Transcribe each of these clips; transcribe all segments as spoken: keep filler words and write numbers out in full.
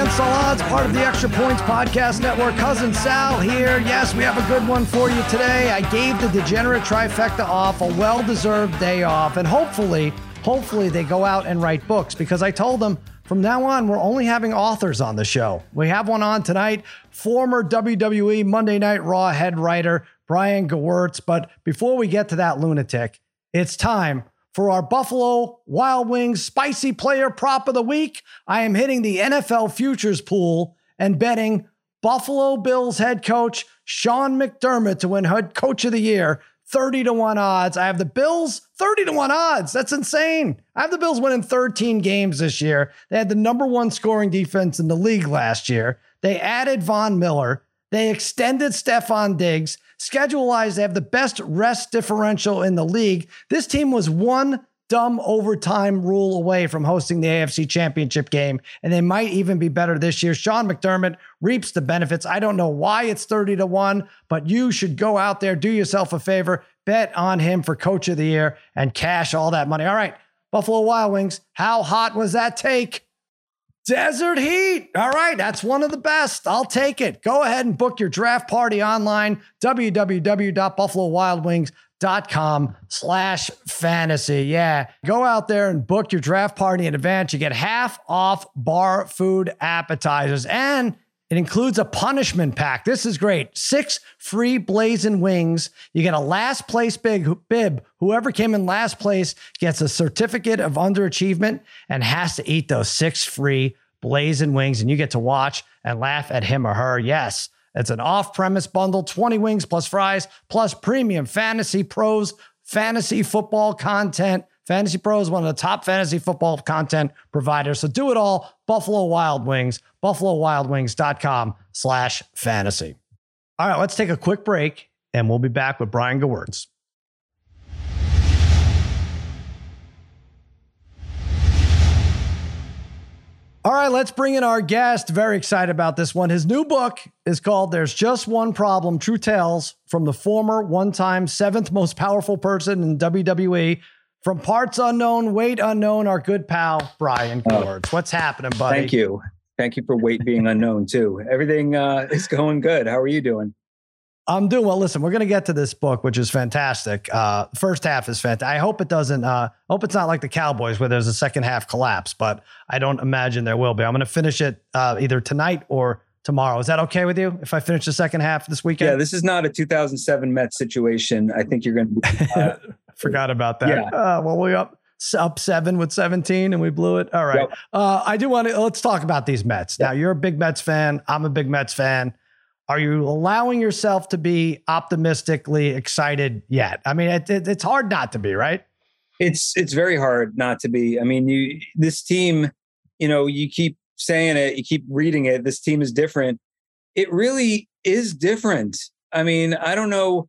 Against All Odds, part of the Extra Points Podcast Network. Cousin Sal here. Yes, we have a good one for you today. I gave the Degenerate Trifecta off, a well-deserved day off, and hopefully, hopefully they go out and write books, because I told them from now on, we're only having authors on the show. We have one on tonight, former W W E Monday Night Raw head writer, Brian Gewirtz. But before we get to that lunatic, it's time for our Buffalo Wild Wings Spicy Player Prop of the Week. I am hitting the N F L futures pool and betting Buffalo Bills head coach Sean McDermott to win head coach of the year, thirty to one odds. I have the Bills, thirty to one odds. That's insane. I have the Bills winning thirteen games this year. They had the number one scoring defense in the league last year. They added Von Miller. They extended Stephon Diggs. Schedule-wise, they have the best rest differential in the league. This team was one dumb overtime rule away from hosting the A F C Championship game, and they might even be better this year. Sean McDermott reaps the benefits. I don't know why it's thirty to one, but you should go out there, do yourself a favor, bet on him for coach of the year, and cash all that money. All right, Buffalo Wild Wings, how hot was that take? Desert heat. All right, that's one of the best. I'll take it. Go ahead and book your draft party online, w w w dot buffalo wild wings dot com slash fantasy. Yeah, go out there and book your draft party in advance. You get half off bar food appetizers, and it includes a punishment pack. This is great. Six free blazing wings. You get a last place big bib. Whoever came in last place gets a certificate of underachievement and has to eat those six free blazing wings. And you get to watch and laugh at him or her. Yes, it's an off-premise bundle, twenty wings plus fries, plus premium Fantasy Pros fantasy football content. Fantasy Pros, one of the top fantasy football content providers. So do it all. Buffalo Wild Wings, buffalo wild wings dot com slash fantasy. All right, let's take a quick break, and we'll be back with Brian Gewirtz. All right, let's bring in our guest. Very excited about this one. His new book is called There's Just One Problem, True Tales from the Former One-Time Seventh Most Powerful Person in W W E. From parts unknown, weight unknown, our good pal, Brian Gewirtz. What's happening, buddy? Thank you. Thank you for weight being unknown, too. Everything uh, is going good. How are you doing? I'm doing well. Listen, we're going to get to this book, which is fantastic. Uh, first half is fantastic. I hope it doesn't, uh, I hope it's not like the Cowboys where there's a second half collapse, but I don't imagine there will be. I'm going to finish it uh, either tonight or tomorrow. Is that okay with you if I finish the second half this weekend? Yeah, this is not a two thousand seven Mets situation. I think you're going to be... Uh, Forgot about that. Yeah. Uh, well, we up up seven with seventeen and we blew it. All right. Yep. Uh, I do want to, let's talk about these Mets. Yep. Now, you're a big Mets fan. I'm a big Mets fan. Are you allowing yourself to be optimistically excited yet? I mean, it, it, it's hard not to be, right? It's it's very hard not to be. I mean, you this team, you know, you keep saying it, you keep reading it. This team is different. It really is different. I mean, I don't know,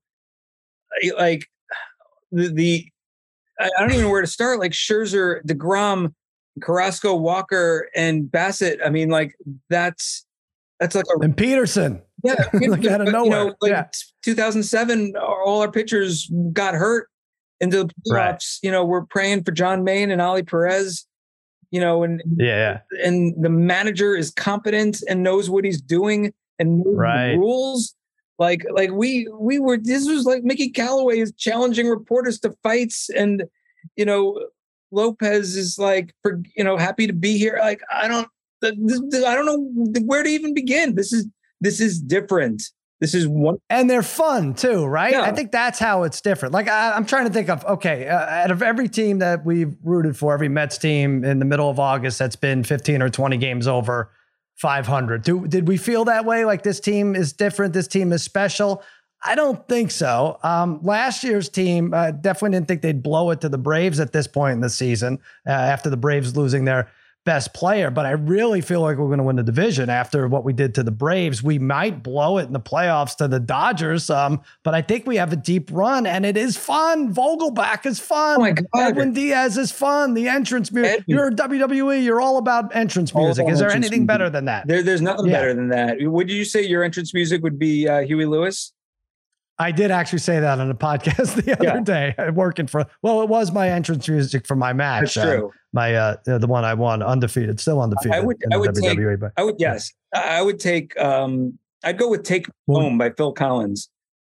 like the, the I don't even know where to start. Like Scherzer, DeGrom, Carrasco, Walker, and Bassett. I mean, like that's that's like a and Peterson. Yeah, like out of nowhere. You know, like yeah. two thousand seven, all our pitchers got hurt into the playoffs. Right. You know, we're praying for John Maine and Ali Perez. You know, and yeah, and the manager is competent and knows what he's doing and knows right. the rules. Like, like we we were. This was like Mickey Callaway is challenging reporters to fights, and you know, Lopez is like, for you know, happy to be here. Like, I don't, I don't know where to even begin. This is this is different. This is one, and they're fun too, right? Yeah. I think that's how it's different. Like I, I'm trying to think of okay, uh, out of every team that we've rooted for, every Mets team in the middle of August that's been fifteen or twenty games over five hundred. Do, did we feel that way? Like this team is different. This team is special. I don't think so. Um, last year's team uh, definitely didn't think they'd blow it to the Braves at this point in the season uh, after the Braves losing their best player. But I really feel like we're going to win the division after what we did to the Braves. We might blow it in the playoffs to the Dodgers. Um, but I think we have a deep run and it is fun. Vogelback is fun. Oh my God. Edwin Diaz is fun. The entrance music. You're W W E. You're all about entrance music. All is there entrance anything music. better than that? There, there's nothing Yeah. better than that. Would you say your entrance music would be uh, Huey Lewis? I did actually say that on a podcast the other yeah. day, working for, well, it was my entrance music for my match. That's true. Um, my, uh, the one I won, undefeated, still undefeated. I would, I would W W E, take, but, I would, yes, yeah. I would take, um, I'd go with Take well, Home by Phil Collins.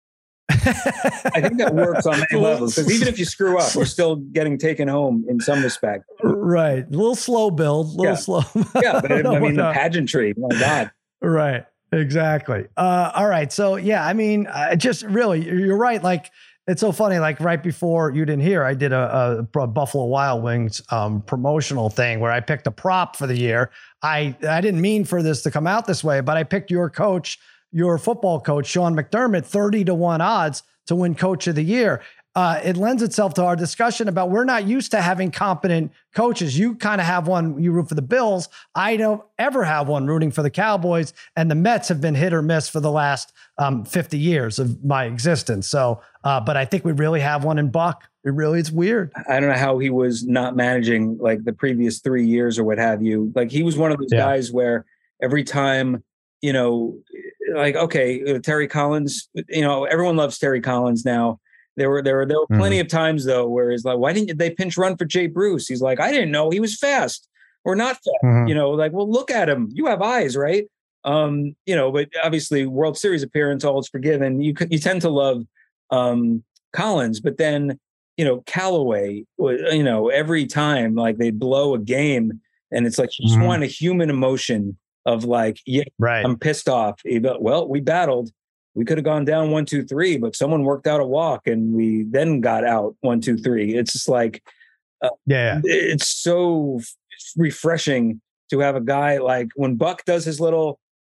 I think that works on many levels, because even if you screw up, you're still getting taken home in some respect. Right. A little slow build, a little yeah. slow. yeah, but I mean, the pageantry, my God. Right. Exactly. Uh, all right. So, yeah, I mean, uh, just really, you're right. Like, it's so funny. Like right before you didn't hear, I did a, a Buffalo Wild Wings um, promotional thing where I picked a prop for the year. I, I didn't mean for this to come out this way, but I picked your coach, your football coach, Sean McDermott, thirty to one odds to win coach of the year. Uh, it lends itself to our discussion about we're not used to having competent coaches. You kind of have one, you root for the Bills. I don't ever have one rooting for the Cowboys, and the Mets have been hit or miss for the last um, fifty years of my existence. So, uh, but I think we really have one in Buck. It really, it's weird. I don't know how he was not managing like the previous three years or what have you. Like he was one of those yeah. guys where every time, you know, like, okay, Terry Collins, you know, everyone loves Terry Collins now. There were there were there were plenty mm. of times though where it's like, why didn't they pinch run for Jay Bruce? He's like, I didn't know he was fast or not fast. Mm-hmm. You know, like, well, look at him. You have eyes, right? Um, you know, but obviously, World Series appearance, all is forgiven. You you tend to love um, Collins, but then you know Callaway. You know, every time like they blow a game, and it's like you just mm-hmm. want a human emotion of like, yeah, right. I'm pissed off. Well, we battled. We could have gone down one, two, three, but someone worked out a walk and we then got out one, two, three. It's just like, uh, yeah, it's so refreshing to have a guy like when Buck does his little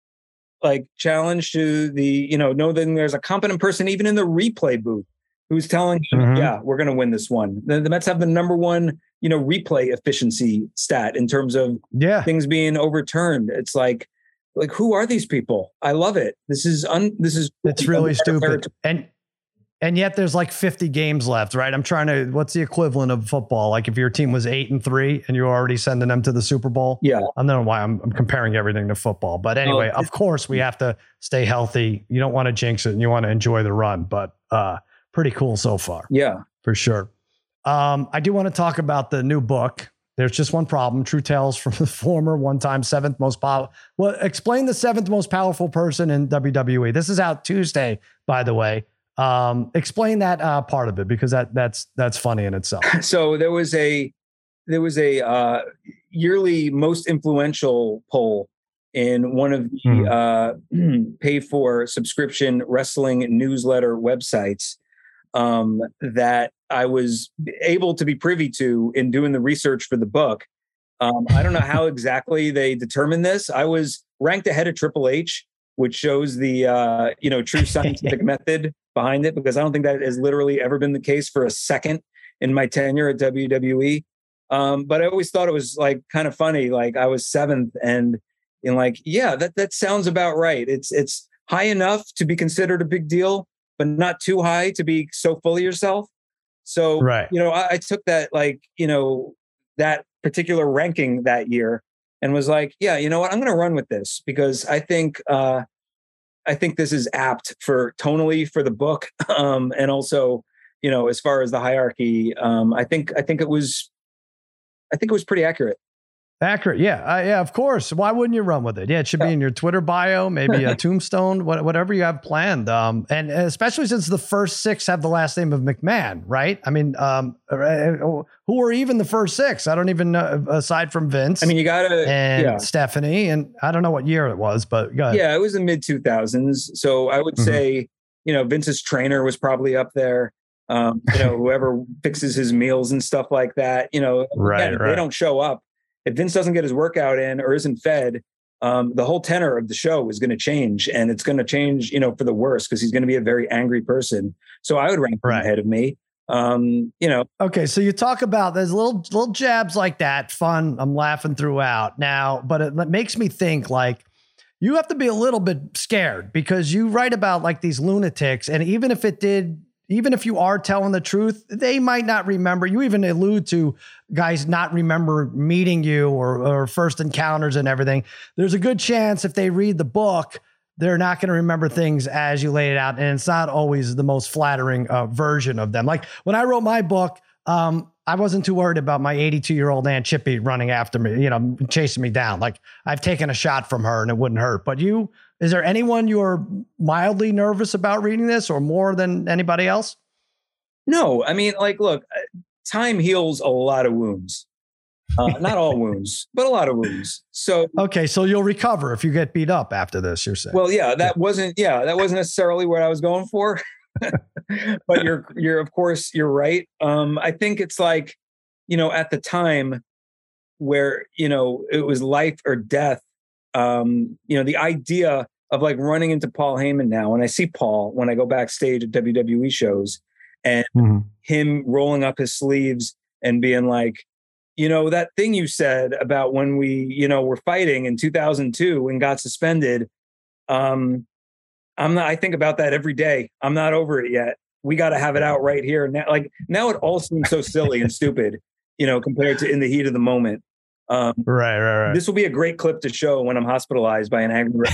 like challenge to the, you know, know that there's a competent person even in the replay booth who's telling him, mm-hmm. yeah, we're going to win this one. The, the Mets have the number one, you know, replay efficiency stat in terms of yeah. things being overturned. It's like, Like, who are these people? I love it. This is un. This is it's really stupid. And and yet there's like fifty games left, right? I'm trying to. What's the equivalent of football? Like if your team was eight and three and you're already sending them to the Super Bowl. Yeah, I don't know why I'm, I'm comparing everything to football, but anyway, oh, of course we have to stay healthy. You don't want to jinx it, and you want to enjoy the run. But uh, pretty cool so far. Yeah, for sure. Um, I do want to talk about the new book. There's just one problem. True Tales from the former one-time seventh most powerful. Well, explain the seventh most powerful person in W W E. This is out Tuesday, by the way. Um, explain that uh, part of it because that that's that's funny in itself. So there was a there was a uh, yearly most influential poll in one of the mm. uh, pay-for subscription wrestling newsletter websites um, that I was able to be privy to in doing the research for the book. Um, I don't know how exactly they determined this. I was ranked ahead of Triple H, which shows the uh, you know true scientific method behind it, because I don't think that has literally ever been the case for a second in my tenure at W W E. Um, but I always thought it was like kind of funny. Like I was seventh, and in like yeah, that that sounds about right. It's it's high enough to be considered a big deal, but not too high to be so full of yourself. So, right. you know, I, I took that, like, you know, that particular ranking that year and was like, yeah, you know what, I'm going to run with this because I think, uh, I think this is apt for tonally for the book. Um, and also, you know, as far as the hierarchy, um, I think, I think it was, I think it was pretty accurate. Accurate. Yeah. Uh, yeah, of course. Why wouldn't you run with it? Yeah. It should be in your Twitter bio, maybe a tombstone, what, whatever you have planned. Um, and especially since the first six have the last name of McMahon, right? I mean, um, who are even the first six? I don't even know, aside from Vince. I mean, you gotta, and yeah. Stephanie, and I don't know what year it was, but go ahead. Yeah, it was the mid two thousands. So I would mm-hmm. say, you know, Vince's trainer was probably up there. Um, you know, whoever fixes his meals and stuff like that, you know, right, again, right. they don't show up. If Vince doesn't get his workout in or isn't fed, um, the whole tenor of the show is going to change, and it's going to change, you know, for the worse, because he's going to be a very angry person. So I would rank him right. ahead of me. Um, you know. Okay, so you talk about there's little little jabs like that, fun. I'm laughing throughout now, but it makes me think like you have to be a little bit scared because you write about like these lunatics, and even if it did. Even if you are telling the truth, they might not remember. You even allude to guys not remember meeting you or, or first encounters and everything. There's a good chance if they read the book they're not going to remember things as you laid it out. And it's not always the most flattering uh, version of them. Like when I wrote my book, um, I wasn't too worried about my eighty-two year old Aunt Chippy running after me, you know, chasing me down. Like I've taken a shot from her and it wouldn't hurt. But you, is there anyone you're mildly nervous about reading this or more than anybody else? No, I mean, like, look, time heals a lot of wounds. Uh, not all wounds, but a lot of wounds. So, okay. So you'll recover if you get beat up after this, you're saying. Well, yeah, that wasn't, yeah, that wasn't necessarily what I was going for, but you're, you're, of course, you're right. Um, I think it's like, you know, at the time where, you know, it was life or death, um, you know, the idea of like running into Paul Heyman now, and I see Paul when I go backstage at W W E shows and mm-hmm. him rolling up his sleeves and being like, you know, that thing you said about when we, you know, were fighting in two thousand two and got suspended. Um, I'm not, I think about that every day. I'm not over it yet. We got to have it out right here. Now, like now it all seems so silly and stupid, you know, compared to in the heat of the moment. Um, right, right, right. This will be a great clip to show when I'm hospitalized by an angry,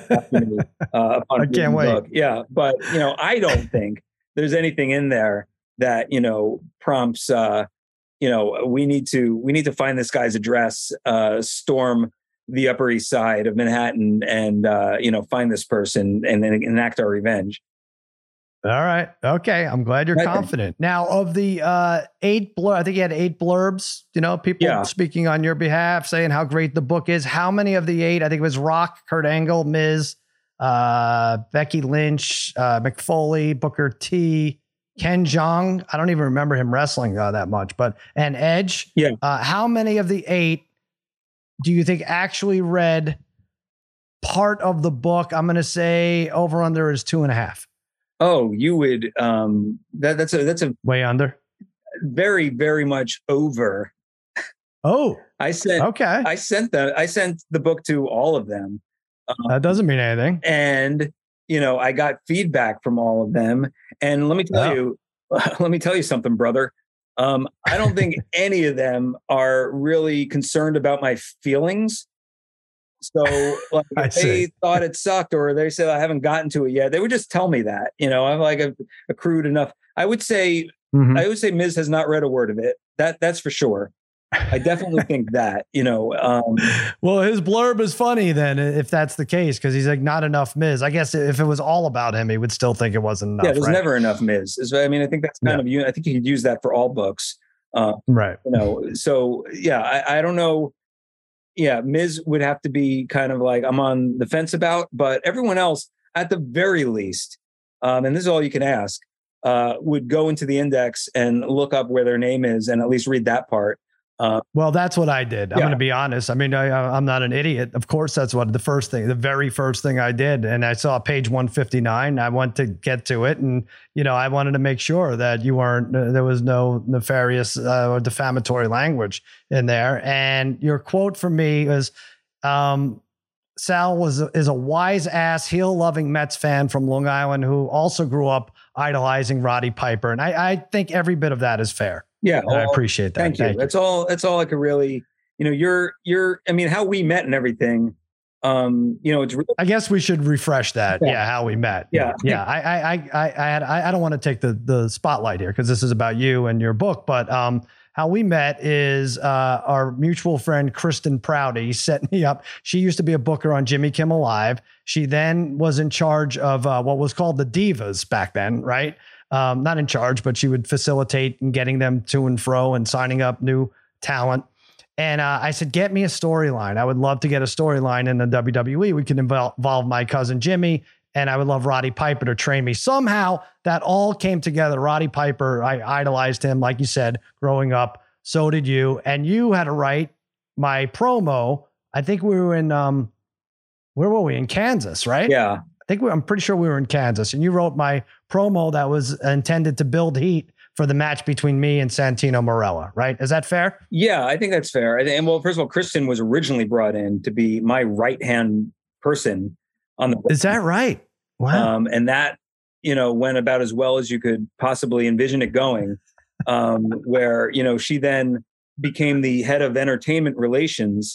uh, I can't wait. Book. Yeah. But, you know, I don't think there's anything in there that, you know, prompts, uh, you know, we need to we need to find this guy's address, uh, storm the Upper East Side of Manhattan, and uh, you know, find this person and then enact our revenge. All right, okay. I'm glad you're I confident. Think. Now, of the uh, eight blur, I think you had eight blurbs. You know, people yeah. speaking on your behalf, saying how great the book is. How many of the eight? I think it was Rock, Kurt Angle, Miz, uh, Becky Lynch, uh, McFoley, Booker T. Ken Jeong, I don't even remember him wrestling uh, that much, but and Edge. Yeah. Uh, how many of the eight do you think actually read part of the book? I'm going to say over under is two and a half. Oh, you would. Um, that that's a that's a way under. Very very much over. Oh, I sent. Okay. I sent the I sent the book to all of them. Um, that doesn't mean anything. And. You know, I got feedback from all of them. And let me tell oh. you, let me tell you something, brother. Um, I don't think any of them are really concerned about my feelings. So like, if they see. thought it sucked or they said I haven't gotten to it yet, they would just tell me that. You know, I'm like a, accrued enough. I would say, mm-hmm. I would say Miz has not read a word of it. That That's for sure. I definitely think that, you know. Um, well, his blurb is funny then, if that's the case, because he's like, not enough Miz. I guess if it was all about him, he would still think it wasn't enough. Yeah, there's right? never enough Miz. I mean, I think that's kind yeah. of, I think you could use that for all books. Uh, right. You know, so yeah, I, I don't know. Yeah, Miz would have to be kind of like, I'm on the fence about, but everyone else, at the very least, um, and this is all you can ask, uh, would go into the index and look up where their name is and at least read that part. Uh, well, that's what I did. I'm yeah. going to be honest. I mean, I, I'm not an idiot. Of course, that's what the first thing, the very first thing I did. And I saw page one fifty-nine. I went to get to it. And, you know, I wanted to make sure that you weren't, uh, there was no nefarious uh, or defamatory language in there. And your quote from me is, um, Sal was is a wise ass, heel loving Mets fan from Long Island who also grew up idolizing Roddy Piper. And I, I think every bit of that is fair. Yeah, well, I appreciate that. Thank, thank you. you. That's all. That's all I could really, you know, you're, you're, I mean, how we met and everything. Um, you know, it's. Really, I guess we should refresh that. Yeah, yeah how we met. Yeah, yeah. I, I, I, I had. I, I don't want to take the the spotlight here because this is about you and your book. But um, how we met is uh, our mutual friend Kristen Prouty set me up. She used to be a booker on Jimmy Kimmel Live. She then was in charge of uh, what was called the Divas back then, right? Um, not in charge, but she would facilitate in getting them to and fro and signing up new talent. And uh, I said, get me a storyline. I would love to get a storyline in the W W E. We can involve, involve my cousin Jimmy, and I would love Roddy Piper to train me. Somehow that all came together. Roddy Piper, I idolized him, like you said, growing up. So did you. And you had to write my promo. I think we were in, um, where were we? In Kansas, right? Yeah. I think we, I'm pretty sure we were in Kansas, and you wrote my promo that was intended to build heat for the match between me and Santino Marella, right? Is that fair? Yeah, I think that's fair. And well, first of all, Kristen was originally brought in to be my right-hand person on the. Is that right? Wow. Um, and that, you know, went about as well as you could possibly envision it going, um, where, you know, she then became the head of entertainment relations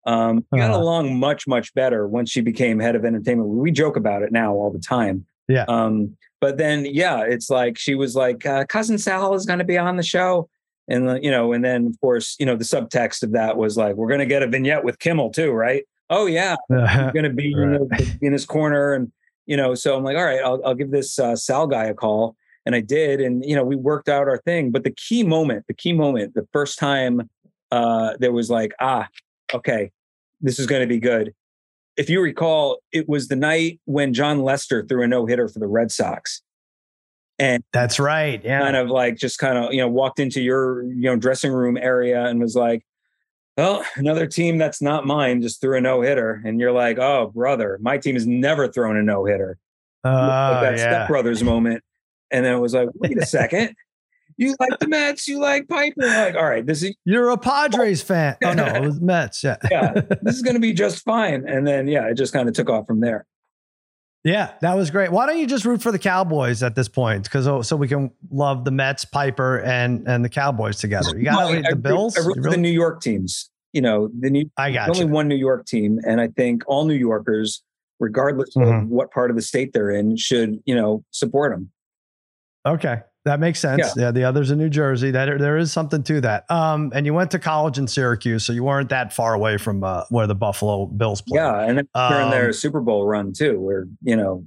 Um, we got Uh-huh. along much, much better once she became head of entertainment. We joke about it now all the time. Yeah. Um, but then, yeah, it's like she was like, uh, Cousin Sal is going to be on the show. And, uh, you know, and then, of course, you know, the subtext of that was like, we're going to get a vignette with Kimmel, too, right? Oh, yeah. You're going to be Right. you know, in his corner. And, you know, so I'm like, all right, I'll, I'll give this uh, Sal guy a call. And I did. And, you know, we worked out our thing. But the key moment, the key moment, the first time uh, there was like, ah, okay, this is going to be good. If you recall, it was the night when John Lester threw a no-hitter for the Red Sox. And that's right. Yeah. Kind of like just kind of, you know, walked into your, you know, dressing room area and was like, well, another team that's not mine just threw a no-hitter. And you're like, oh, brother, my team has never thrown a no-hitter. Uh, like that yeah. Step Brothers moment. And then it was like, wait a second. You like the Mets, you like Piper. Like, all right, this is you're a Padres fan. Oh no, it was Mets. Yeah. yeah, this is going to be just fine. And then, yeah, it just kind of took off from there. Yeah, that was great. Why don't you just root for the Cowboys at this point? Because oh, so we can love the Mets, Piper, and and the Cowboys together. You got Well, to I, the I Bills. root, I root You for really- the New York teams. You know, the new. I got only you. one New York team, and I think all New Yorkers, regardless Mhm. of what part of the state they're in, should you know support them. Okay, that makes sense. Yeah. Yeah. The others in New Jersey. That there is something to that. Um, and you went to college in Syracuse, so you weren't that far away from uh, where the Buffalo Bills play. Yeah, and then during Um, their Super Bowl run too, where you know,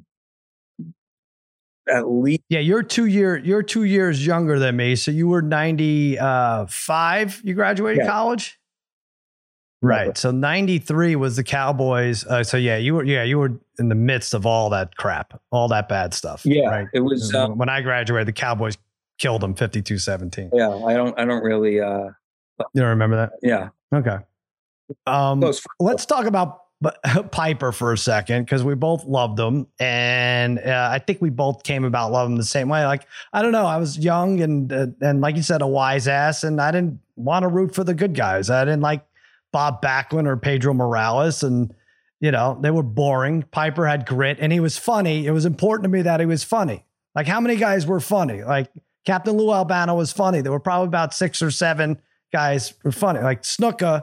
at least Yeah, you're two year you're two years younger than me, so you were ninety-five. You graduated Yeah. college, right? So ninety-three was the Cowboys. Uh, so yeah, you were yeah you were in the midst of all that crap, all that bad stuff. yeah, right. it was. Uh, When I graduated, the Cowboys killed them fifty-two seventeen. yeah, I don't, I don't really. Uh, You don't remember that? yeah, Okay. Um, close. let's talk about but Piper for a second, because we both loved him, and uh, I think we both came about loving him the same way. Like, I don't know, I was young and uh, and like you said, a wise ass, and I didn't want to root for the good guys. I didn't like Bob Backlund or Pedro Morales, and you know they were boring. Piper had grit, and he was funny. It was important to me that he was funny. Like, how many guys were funny? Like Captain Lou Albano was funny. There were probably about six or seven guys who were funny. Like Snuka,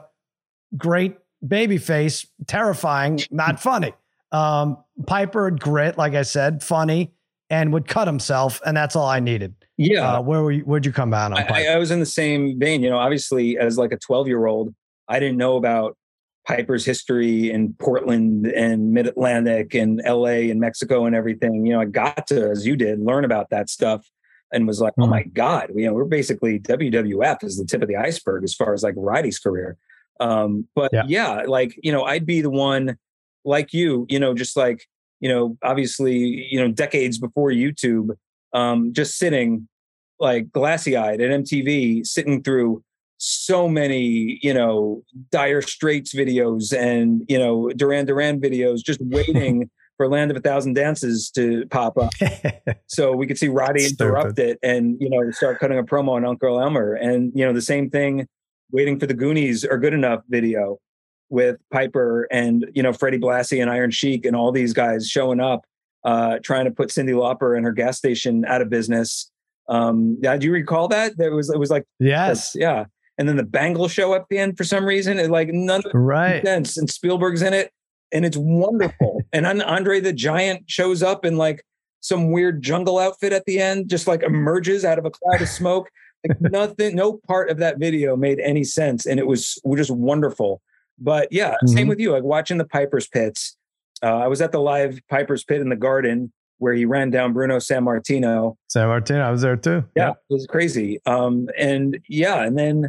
great babyface, terrifying, not funny. Um, Piper had grit, like I said, funny, and would cut himself, and that's all I needed. Yeah, Uh, where were you, where'd you come out on Piper? I, I was in the same vein. You know, obviously, as like a twelve year old, I didn't know about Piper's history in Portland and Mid Atlantic and L A and Mexico and everything. You know, I got to, as you did, learn about that stuff and was like, Mhm. oh my God, you know, we're basically W W F is the tip of the iceberg as far as like Roddy's career. Um, but Yeah. yeah, like, you know, I'd be the one like you, you know, just like, you know, obviously, you know, decades before YouTube, um, just sitting like glassy eyed at M T V, sitting through so many, you know, Dire Straits videos and, you know, Duran Duran videos, just waiting for Land of a Thousand Dances to pop up. So we could see Roddy Stupid. interrupt it and, you know, start cutting a promo on Uncle Elmer. And, you know, the same thing, waiting for the Goonies or Good Enough video with Piper and, you know, Freddie Blassie and Iron Sheik and all these guys showing up, uh, trying to put Cyndi Lauper and her gas station out of business. Um, yeah, do you recall that? There was, it was like, Yes. yeah. And then the Bangle show at the end for some reason, it like none of it Right. makes sense. And Spielberg's in it, and it's wonderful. And then Andre the Giant shows up in like some weird jungle outfit at the end, just like emerges out of a cloud of smoke. Like nothing, no part of that video made any sense, and it was just wonderful. But yeah, Mm-hmm. same with you. Like watching the Piper's Pits. Uh, I was at the live Piper's Pit in the Garden where he ran down Bruno Sammartino. San Martino, I was there too. Yeah, it was crazy. Um, and yeah, and then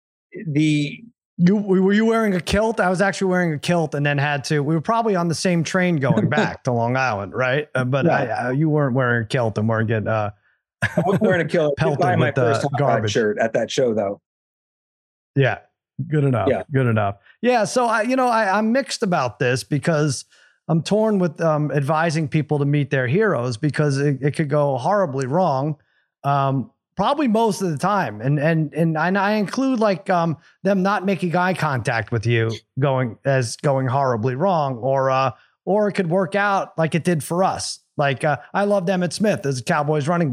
the You were you wearing a kilt? I was actually wearing a kilt, and then had to. We were probably on the same train going back to Long Island, right? Uh, but Yeah. I, uh, you weren't wearing a kilt and weren't getting. Uh, I wasn't wearing a kill. I did Pelted buy my with, uh, first Hot Rod garbage. shirt at that show, though. Yeah, good enough. Yeah. Good enough. Yeah. So I, you know, I, I'm mixed about this because I'm torn with um, advising people to meet their heroes because it, it could go horribly wrong. Um, probably most of the time. And, and, and, and I include like um, them not making eye contact with you going as going horribly wrong, or, uh, or it could work out like it did for us. Like uh, I loved Emmitt Smith as a Cowboys running back,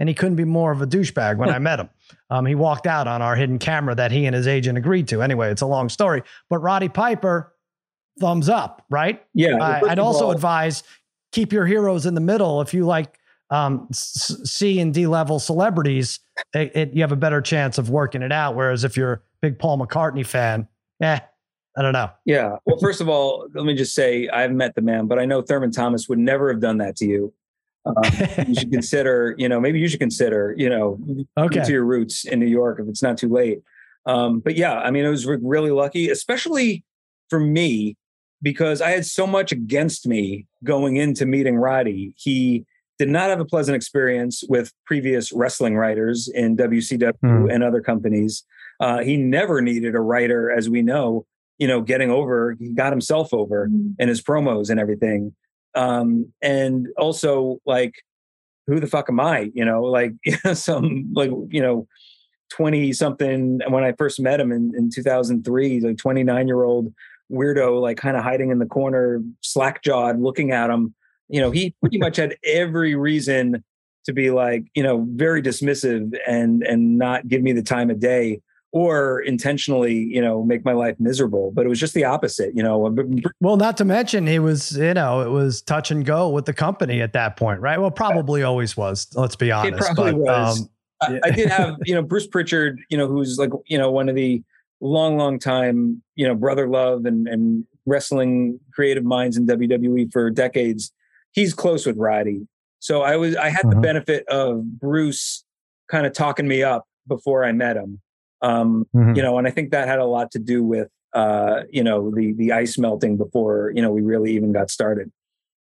and he couldn't be more of a douchebag when I met him. Um, he walked out on our hidden camera that he and his agent agreed to. Anyway, it's a long story, but Roddy Piper, thumbs up, right? Yeah. Uh, I'd also all, advise keep your heroes in the middle. If you like um, C and D level celebrities, it, it, you have a better chance of working it out. Whereas if you're a big Paul McCartney fan, eh, I don't know. Yeah. Well, first of all, let me just say I've met the man, but I know Thurman Thomas would never have done that to you. Um, you should consider, you know, maybe you should consider, you know, okay. to your roots in New York if it's not too late. Um, but yeah, I mean, I was really lucky, especially for me, because I had so much against me going into meeting Roddy. He did not have a pleasant experience with previous wrestling writers in W C W mm. and other companies. Uh, he never needed a writer, as we know, you know, getting over, he got himself over mm. in his promos and everything. Um, and also like, who the fuck am I? You know, like some like, you know, twenty something. When I first met him in, in two thousand three, like twenty-nine year old weirdo, like kind of hiding in the corner, slack jawed, looking at him. You know, he pretty much had every reason to be like, you know, very dismissive and, and not give me the time of day, or intentionally, you know, make my life miserable. But it was just the opposite, you know. Well, not to mention he was, you know, it was touch and go with the company at that point, right? Well, probably always was, let's be honest. It probably but, was. Um, I, I did have, you know, Bruce Pritchard, you know, who's like, you know, one of the long, long time, you know, brother love and, and wrestling creative minds in W W E for decades. He's close with Roddy. So I was, I had mm-hmm. the benefit of Bruce kind of talking me up before I met him. Um, mm-hmm. You know, and I think that had a lot to do with, uh, you know, the, the ice melting before, you know, we really even got started.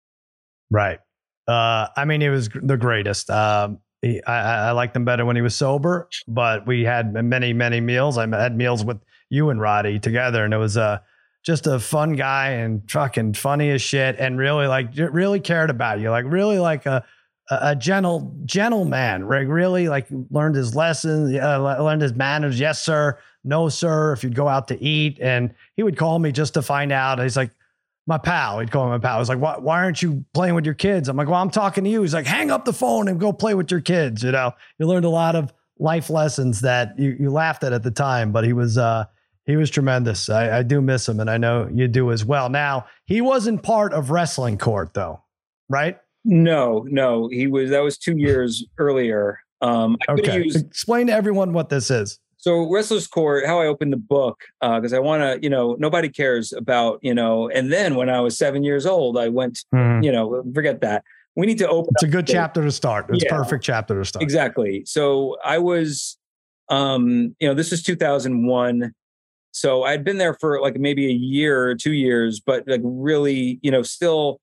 Right. Uh, I mean, he was the greatest. Um, he, I, I liked him better when he was sober, but we had many, many meals. I had meals with you and Roddy together, and it was uh, just a fun guy and fucking funny as shit, and really like, really cared about you. Like really like a, a gentle, gentleman, right? Really like learned his lessons, uh, learned his manners. Yes, sir. No, sir. If you'd go out to eat, and he would call me just to find out. He's like, my pal. He'd call me my pal. I was like, why, why aren't you playing with your kids? I'm like, well, I'm talking to you. He's like, hang up the phone and go play with your kids. You know, you learned a lot of life lessons that you, you laughed at at the time, but he was, uh, he was tremendous. I, I do miss him, and I know you do as well. Now, he wasn't part of Wrestling Court though, right? No, no, he was, that was two years earlier. Um, I okay. Used, Explain to everyone what this is. So Wrestler's Court, how I opened the book, uh, cause I want to, you know, nobody cares about, you know, and then when I was seven years old, I went, mm-hmm. you know, forget that. We need to open. It's a good chapter to start. It's yeah, perfect chapter to start. Exactly. So I was, um, you know, this is two thousand one. So I'd been there for like maybe a year or two years, but like really, you know, still,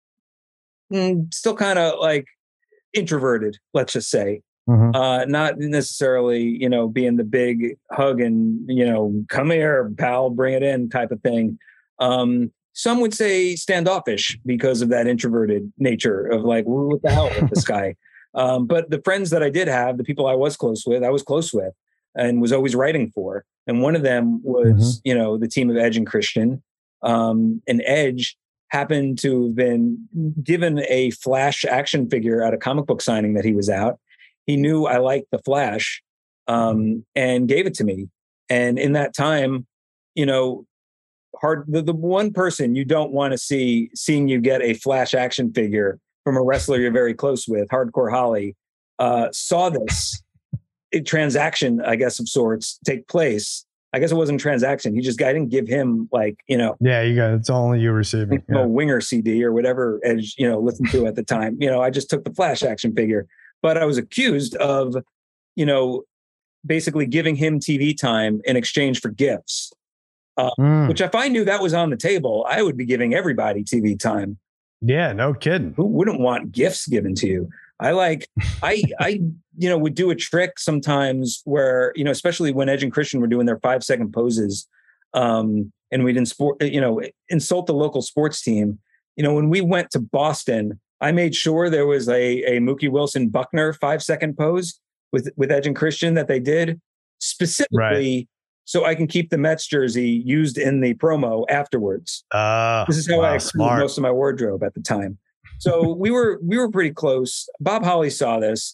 still kind of like introverted, let's just say, mm-hmm. uh, not necessarily, you know, being the big hug and, you know, come here, pal, bring it in type of thing. Um, some would say standoffish because of that introverted nature of like, what the hell with this guy? Um, but the friends that I did have, the people I was close with, I was close with and was always writing for. And one of them was, mm-hmm. you know, the team of Edge and Christian. Um, and Edge happened to have been given a Flash action figure at a comic book signing that he was out. He knew I liked the Flash, um, and gave it to me. And in that time, you know, hard the, the one person you don't want to see seeing you get a Flash action figure from a wrestler you're very close with, Hardcore Holly, uh, saw this a transaction, I guess, of sorts take place. I guess it wasn't a transaction. He just, I didn't give him like, you know, yeah, you got, it's only you receiving yeah. a Winger C D or whatever Edge, you know, listened to at the time. You know, I just took the Flash action figure, but I was accused of, you know, basically giving him T V time in exchange for gifts, uh, mm. which if I knew that was on the table, I would be giving everybody T V time. Yeah, no kidding. Who wouldn't want gifts given to you? I like, I, I, you know, would do a trick sometimes where, you know, especially when Edge and Christian were doing their five second poses, um, and we'd insport, you know, insult the local sports team. You know, when we went to Boston, I made sure there was a, a Mookie Wilson Buckner five second pose with, with Edge and Christian that they did specifically right. so I can keep the Mets jersey used in the promo afterwards. Uh, this is how wow, I accrued most of my wardrobe at the time. So we were we were pretty close. Bob Holly saw this.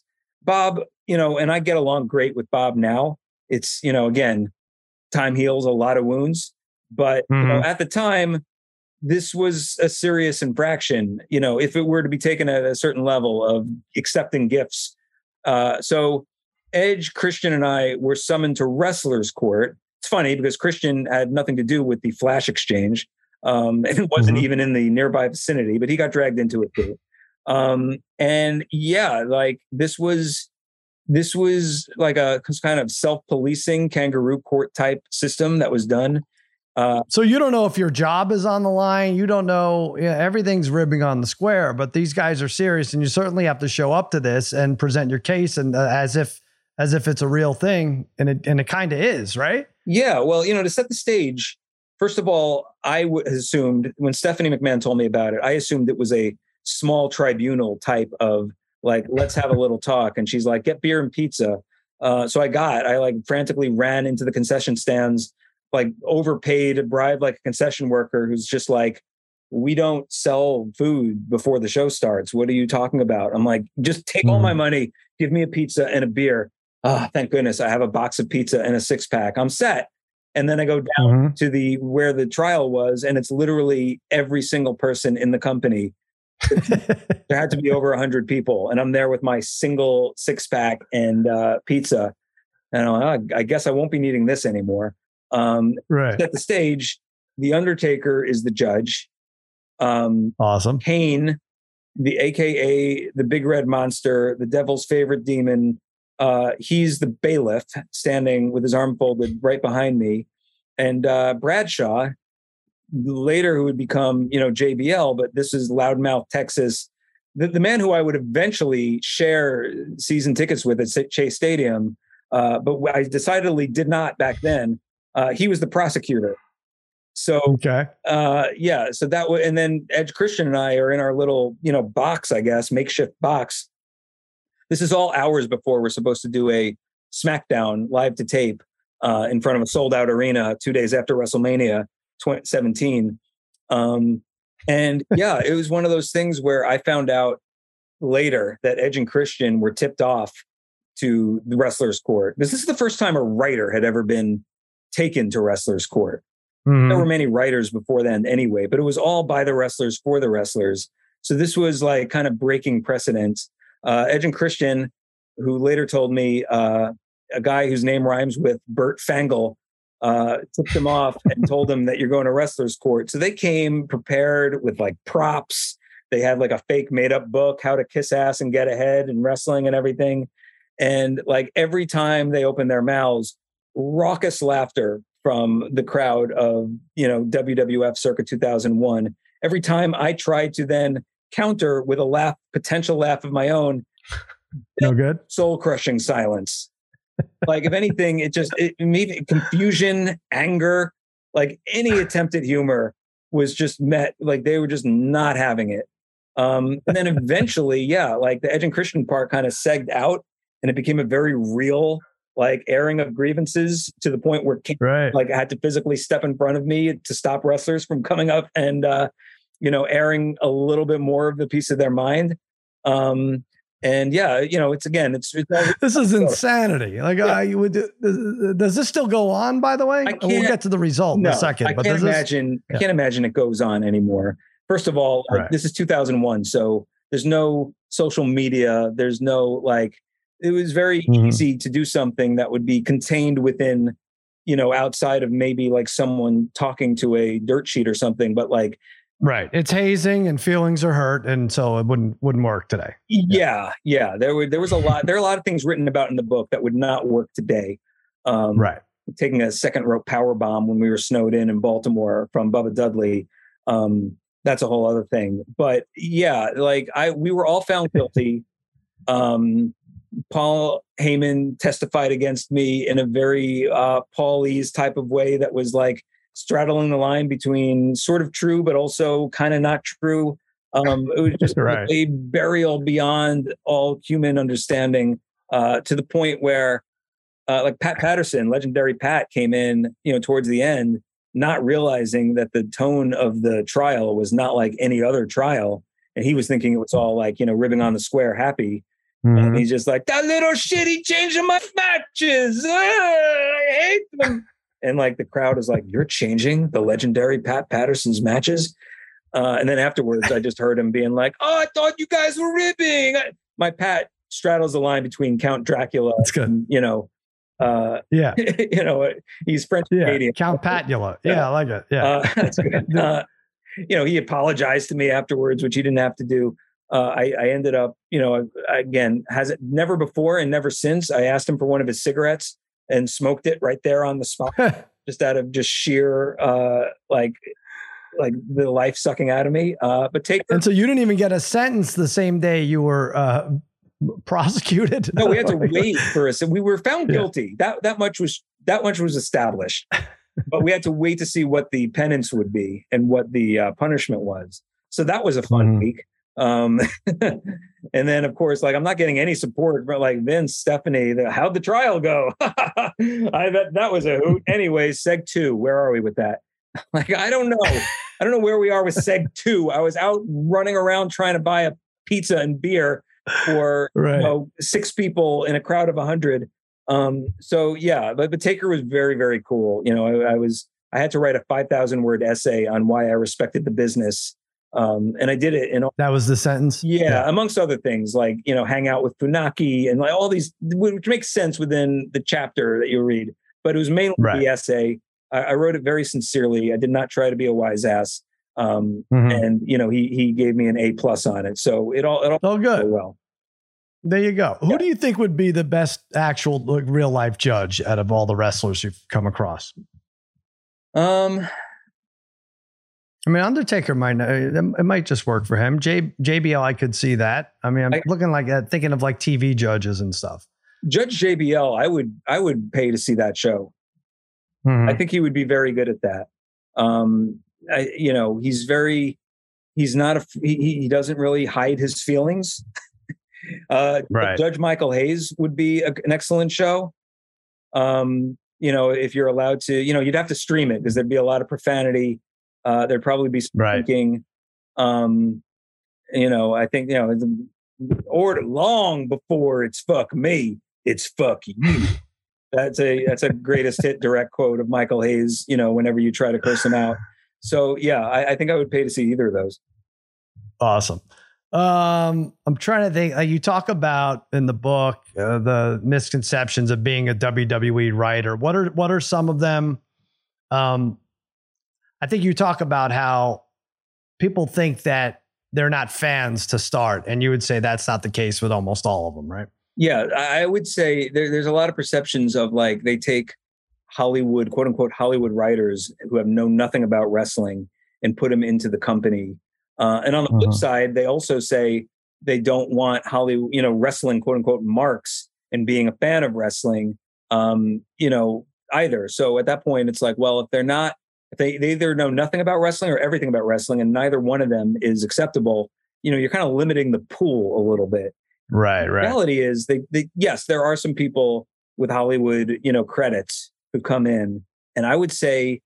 Bob, you know, and I get along great with Bob now. It's, you know, again, time heals a lot of wounds. But mm-hmm. you know, at the time, this was a serious infraction, you know, if it were to be taken at a certain level of accepting gifts. Uh, so Edge, Christian, and I were summoned to wrestlers' court. It's funny because Christian had nothing to do with the Flash exchange. Um, and it wasn't mm-hmm. even in the nearby vicinity, but he got dragged into it too. Um, and yeah, like this was, this was like a kind of self-policing kangaroo court type system that was done. Uh, so you don't know if your job is on the line. You don't know, yeah, everything's ribbing on the square, but these guys are serious, and you certainly have to show up to this and present your case, and uh, as if as if it's a real thing, and it and it kind of is, right? Yeah. Well, you know, to set the stage, first of all, I w- assumed when Stephanie McMahon told me about it, I assumed it was a small tribunal type of like, let's have a little talk, and she's like, get beer and pizza. Uh, so I got, I like frantically ran into the concession stands, like overpaid, bribed like a concession worker who's just like, we don't sell food before the show starts. What are you talking about? I'm like, just take mm-hmm. all my money, give me a pizza and a beer. Ah, oh, thank goodness I have a box of pizza and a six pack. I'm set. And then I go down mm-hmm. to the where the trial was, and it's literally every single person in the company. There had to be over a hundred people, and I'm there with my single six pack and uh, pizza. And I'm like, oh, I guess I won't be needing this anymore. Um, right. At the stage, the Undertaker is the judge. Um, awesome. Kane, the A K A the Big Red Monster, the Devil's favorite demon. Uh, he's the bailiff, standing with his arm folded right behind me, and uh, Bradshaw, later who would become, you know, J B L, but this is Loudmouth Texas, the, the man who I would eventually share season tickets with at Chase Stadium, uh, but I decidedly did not back then. Uh, he was the prosecutor. So, okay. uh, yeah, so that was, and then Edge, Christian, and I are in our little, you know, box, I guess, makeshift box. This is all hours before we're supposed to do a SmackDown live to tape uh, in front of a sold out arena two days after WrestleMania twenty seventeen. Um, and yeah, it was one of those things where I found out later that Edge and Christian were tipped off to the wrestlers' court. This is the first time a writer had ever been taken to wrestlers' court. Mm-hmm. There were many writers before then anyway, but it was all by the wrestlers for the wrestlers. So this was like kind of breaking precedent. Uh, Edge and Christian, who later told me uh, a guy whose name rhymes with Burt Fangle, uh, tipped him off and told him that you're going to wrestlers' court. So they came prepared with like props. They had like a fake made up book, How to Kiss Ass and Get Ahead and wrestling and everything. And like every time they opened their mouths, raucous laughter from the crowd of, you know, W W F circa two thousand one. Every time I tried to then counter with a laugh, potential laugh of my own, no good, soul crushing silence. Like if anything, it just, it made confusion, anger, like any attempt at humor was just met, like they were just not having it. Um, and then eventually, yeah, like the Edge and Christian part kind of segged out, and it became a very real, like airing of grievances to the point where King, right. like I had to physically step in front of me to stop wrestlers from coming up and, uh, you know, airing a little bit more of the piece of their mind. Um, and yeah, you know, it's again, it's, it's all, this is insanity. Like, yeah. I would, does this still go on, by the way? We'll get to the result no, in a second. I but can't imagine, this, yeah. I can't imagine it goes on anymore. First of all, right. This is two thousand one. So there's no social media. There's no like, it was very mm-hmm. easy to do something that would be contained within, you know, outside of maybe like someone talking to a dirt sheet or something, but like, right. It's hazing and feelings are hurt. And so it wouldn't, wouldn't work today. Yeah. Yeah. There were, there was a lot, there are a lot of things written about in the book that would not work today. Um, right. Taking a second rope power bomb when we were snowed in in Baltimore from Bubba Dudley. Um, that's a whole other thing, but yeah, like I, we were all found guilty. Um, Paul Heyman testified against me in a very uh, Paulese type of way that was like straddling the line between sort of true, but also kind of not true. Um, it was just right. a burial beyond all human understanding uh, to the point where uh, like Pat Patterson, legendary Pat, came in, you know, towards the end, not realizing that the tone of the trial was not like any other trial. And he was thinking it was all like, you know, ribbing on the square happy. Mm-hmm. And he's just like, that little shit, he changed my matches. Ah, I hate them. And like the crowd is like, you're changing the legendary Pat Patterson's matches? Uh, and then afterwards, I just heard him being like, oh, I thought you guys were ribbing. I, my Pat straddles the line between Count Dracula That's good. and, you know, uh, yeah, you know, he's French Canadian. Yeah, Count Patula. Yeah, yeah, I like it. Yeah. Uh, that's good. Uh, you know, he apologized to me afterwards, which he didn't have to do. Uh, I, I ended up, you know, again, has it never before and never since. I asked him for one of his cigarettes and smoked it right there on the spot, just out of just sheer, uh, like, like the life sucking out of me. Uh, but take and so you didn't even get a sentence the same day you were uh, prosecuted. No, we had to wait for us. We were found guilty. Yeah. That that much was that much was established, but we had to wait to see what the penance would be and what the uh, punishment was. So that was a fun mm-hmm. week. Um, and then of course, like I'm not getting any support, but like Vince, Stephanie, the, how'd the trial go? I bet that was a hoot. Anyways, seg two, where are we with that? Like, I don't know. I don't know where we are with seg two. I was out running around trying to buy a pizza and beer for right. you know, six people in a crowd of a hundred. Um, so yeah, but, but Taker was very, very cool. You know, I, I was, I had to write a five thousand word essay on why I respected the business. Um, and I did it in all, that was the sentence. Yeah, yeah, amongst other things, like, you know, hang out with Funaki and like all these, which makes sense within the chapter that you read, but it was mainly right. the essay. I, I wrote it very sincerely. I did not try to be a wise ass. Um, mm-hmm. and you know, he, he gave me an A plus on it. So it all, it all oh, good. well. There you go. Who yeah. do you think would be the best actual like, real life judge out of all the wrestlers you've come across? Um, I mean, Undertaker might, it might just work for him. J, JBL, I could see that. I mean, I'm I, looking like that, thinking of like T V judges and stuff. Judge J B L, I would, I would pay to see that show. Mm-hmm. I think he would be very good at that. Um, I, you know, he's very, he's not a, he, he doesn't really hide his feelings. uh, right. Judge Michael Hayes would be a, an excellent show. Um, you know, if you're allowed to, you know, you'd have to stream it because there'd be a lot of profanity. Uh, there'd probably be speaking. Right. Um, you know, I think, you know, or long before it's fuck me, it's fuck you. That's a that's a greatest hit direct quote of Michael Hayes, you know, whenever you try to curse him out. So, yeah, I, I think I would pay to see either of those. Awesome. Um, I'm trying to think. Uh, you talk about in the book uh, the misconceptions of being a W W E writer. What are what are some of them? Um, I think you talk about how people think that they're not fans to start, and you would say that's not the case with almost all of them, right? Yeah, I would say there, there's a lot of perceptions of like they take Hollywood, quote unquote, Hollywood writers who have known nothing about wrestling and put them into the company. Uh, and on the uh-huh. flip side, they also say they don't want Hollywood, you know, wrestling, quote unquote, marks and being a fan of wrestling, um, you know, either. So at that point, it's like, well, if they're not, if they, they either know nothing about wrestling or everything about wrestling, and neither one of them is acceptable, you know, you're kind of limiting the pool a little bit. Right, right. The reality is, they, they, yes, there are some people with Hollywood, you know, credits who come in, and I would say,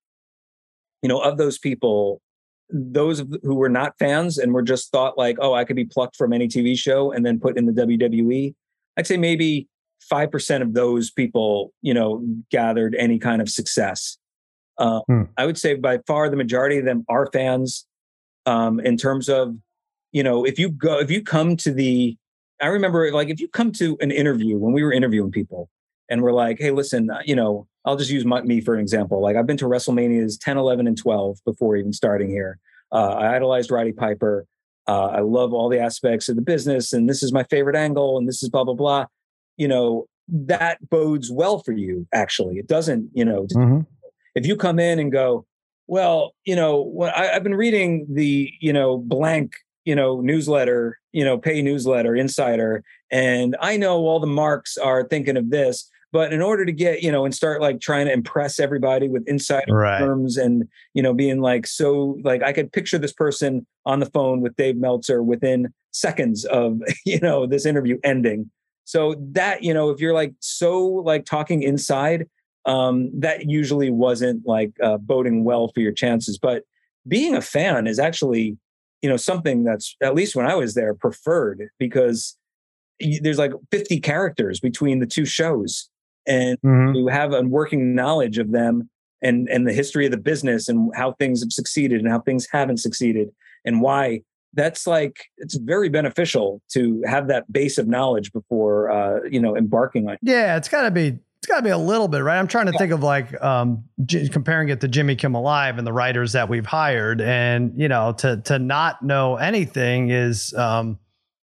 you know, of those people, those who were not fans and were just thought like, oh, I could be plucked from any T V show and then put in the W W E. I'd say maybe five percent of those people, you know, gathered any kind of success. Uh, hmm. I would say by far the majority of them are fans. Um, in terms of, you know, if you go, if you come to the, I remember like if you come to an interview when we were interviewing people and we're like, hey, listen, you know, I'll just use my, me for an example. Like I've been to WrestleManias ten, eleven, and twelve before even starting here. Uh, I idolized Roddy Piper. Uh, I love all the aspects of the business, and this is my favorite angle, and this is blah, blah, blah. You know, that bodes well for you, actually. It doesn't, you know, mm-hmm. if you come in and go, well, you know, what I, I've been reading the, you know, blank, you know, newsletter, you know, pay newsletter, Insider, and I know all the marks are thinking of this. But in order to get, you know, and start like trying to impress everybody with insider right. terms and, you know, being like, so like I could picture this person on the phone with Dave Meltzer within seconds of, you know, this interview ending. So that, you know, if you're like so like talking inside, um, that usually wasn't like uh, boding well for your chances. But being a fan is actually, you know, something that's, at least when I was there, preferred, because there's like fifty characters between the two shows, and Mhm. you have a working knowledge of them and and the history of the business and how things have succeeded and how things haven't succeeded and why. That's like, it's very beneficial to have that base of knowledge before uh, you know embarking on. Yeah, it's got to be. It's got to be a little bit, right? I'm trying to Yeah. think of like um, J- comparing it to Jimmy Kimmel Live and the writers that we've hired, and you know, to to not know anything is um,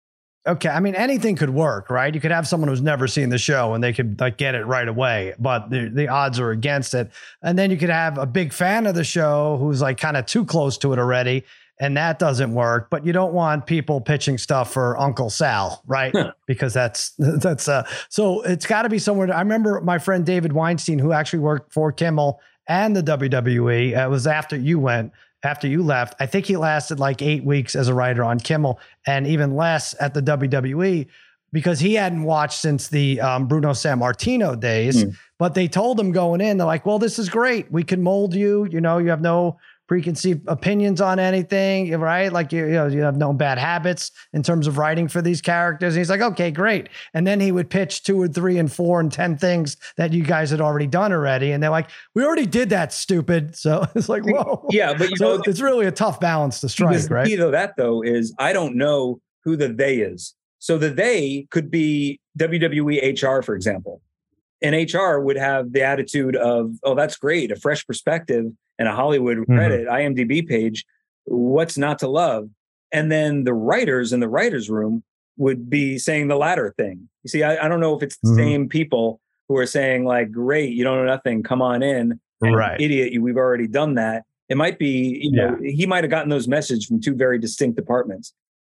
okay. I mean, anything could work, right? You could have someone who's never seen the show and they could like get it right away, but the the odds are against it. And then you could have a big fan of the show who's like kind of too close to it already, and that doesn't work. But you don't want people pitching stuff for Uncle Sal, right? Huh. Because that's that's uh so it's got to be somewhere. I remember my friend David Weinstein, who actually worked for Kimmel and the W W E. It was after you went, after you left. I think he lasted like eight weeks as a writer on Kimmel, and even less at the W W E because he hadn't watched since the um, Bruno Sammartino days. Mm. But they told him going in, they're like, "Well, this is great. We can mold you. You know, you have no preconceived opinions on anything, right? Like you, you know, you have no bad habits in terms of writing for these characters." And he's like, "Okay, great." And then he would pitch two or three and four and ten things that you guys had already done already. And they're like, "We already did that, stupid." So it's like, whoa. Yeah, but you So know, it's really a tough balance to strike, because the right? key to that though is I don't know who the they is. So the they could be W W E H R, for example. And H R would have the attitude of, "Oh, that's great, a fresh perspective and a Hollywood Mm-hmm. Reddit, I M D B page. What's not to love?" And then the writers in the writers' room would be saying the latter thing. You see, I, I don't know if it's the Mhm. same people who are saying like, "Great, you don't know nothing, come on in." And, Right. "Idiot, you, we've already done that." It might be, you know, he might have gotten those messages from two very distinct departments.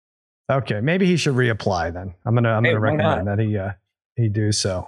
Okay, maybe he should reapply then. I'm gonna I'm Hey, gonna why recommend that he uh, he do so.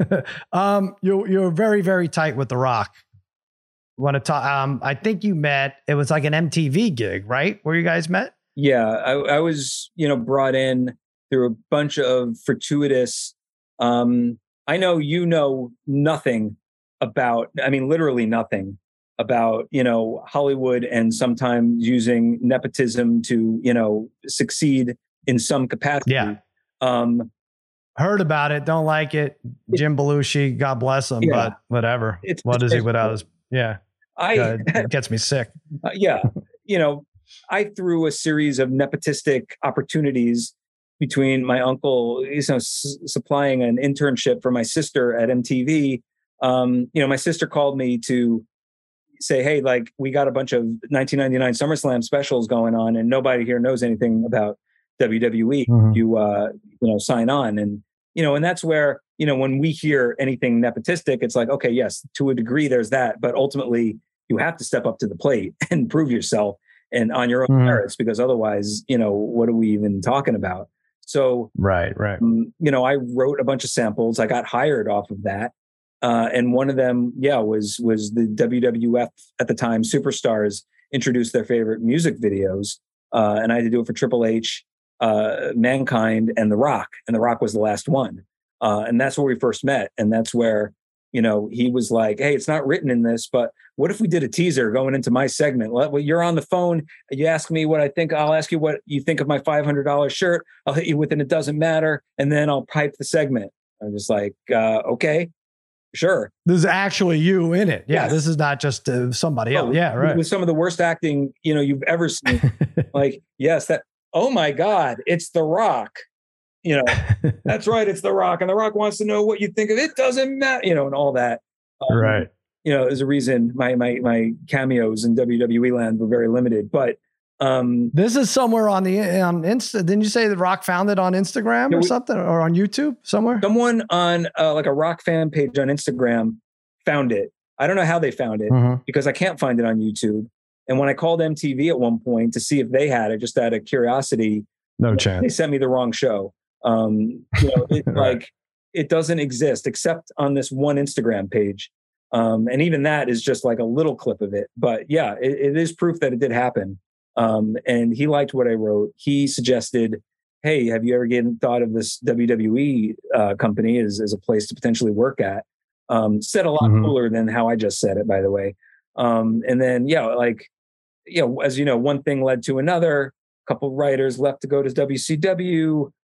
um, you you're very very tight with The Rock. Want to talk? Um, I think you met. It was like an M T V gig, right? Where you guys met? Yeah, I, I was, you know, brought in through a bunch of fortuitous. Um, I know you know nothing about. I mean, literally nothing about, you know, Hollywood and sometimes using nepotism to, you know, succeed in some capacity. Yeah. Um, Heard about it. Don't like it. Jim Belushi, God bless him, Yeah. but whatever. It's What is he distasteful. without his? Yeah, I uh, it gets me sick. Uh, yeah, you know, I threw a series of nepotistic opportunities between my uncle, you know, s- supplying an internship for my sister at M T V. Um, you know, my sister called me to say, "Hey, like we got a bunch of nineteen ninety-nine SummerSlam specials going on, and nobody here knows anything about W W E. Mhm. You, uh, you know, sign on." And you know, and that's where, you know, when we hear anything nepotistic, it's like, okay, yes, to a degree, there's that, but ultimately, you have to step up to the plate and prove yourself and on your own Mhm. merits, because otherwise, you know, what are we even talking about? So, Right, right. um, you know, I wrote a bunch of samples. I got hired off of that. Uh, and one of them, yeah, was was the W W F at the time. Superstars introduced their favorite music videos, uh, and I had to do it for Triple H, uh, Mankind, and The Rock. And The Rock was the last one, uh, and that's where we first met. And that's where, you know, he was like, "Hey, it's not written in this, but what if we did a teaser going into my segment? Well, you're on the phone. You ask me what I think. I'll ask you what you think of my five hundred dollars shirt. I'll hit you with an it doesn't matter, and then I'll pipe the segment." I'm just like, uh, okay. Sure. This is actually you in it. Yeah, Yes. this is not just uh, somebody else. Oh, Yeah, right. With some of the worst acting, you know, you've ever seen. Like, yes, that. Oh my God, it's The Rock. You know, that's right, it's The Rock, and The Rock wants to know what you think of it. Doesn't matter, you know, and all that. Um, Right. You know, there's a reason my my my cameos in W W E land were very limited, but um, This is somewhere on the on Insta. Didn't you say The Rock found it on Instagram Yeah, or we- something, or on YouTube somewhere? someone on uh, like a Rock fan page on Instagram found it. I don't know how they found it Mhm. because I can't find it on YouTube. And when I called M T V at one point to see if they had it, just out of curiosity, No they chance. sent me the wrong show. Um, you know, it, Right. like it doesn't exist except on this one Instagram page. Um, and even that is just like a little clip of it. But yeah, it, it is proof that it did happen. Um, and he liked what I wrote. He suggested, "Hey, have you ever given thought of this W W E uh, company as, as a place to potentially work at?" Um, said a lot Mhm. cooler than how I just said it, by the way. Um, and then, yeah, like, you know, as you know, one thing led to another. A couple writers left to go to W C W.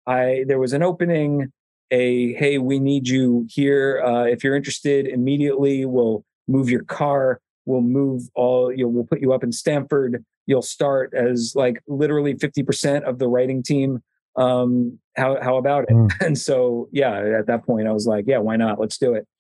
I there was an opening, a hey, we need you here. Uh, if you're interested, immediately we'll move your car. We'll move all. You know, we'll put you up in Stanford. You'll start as like literally fifty percent of the writing team. Um, how how about it? Mm. And so yeah, at that point, I was like, yeah, why not? Let's do it.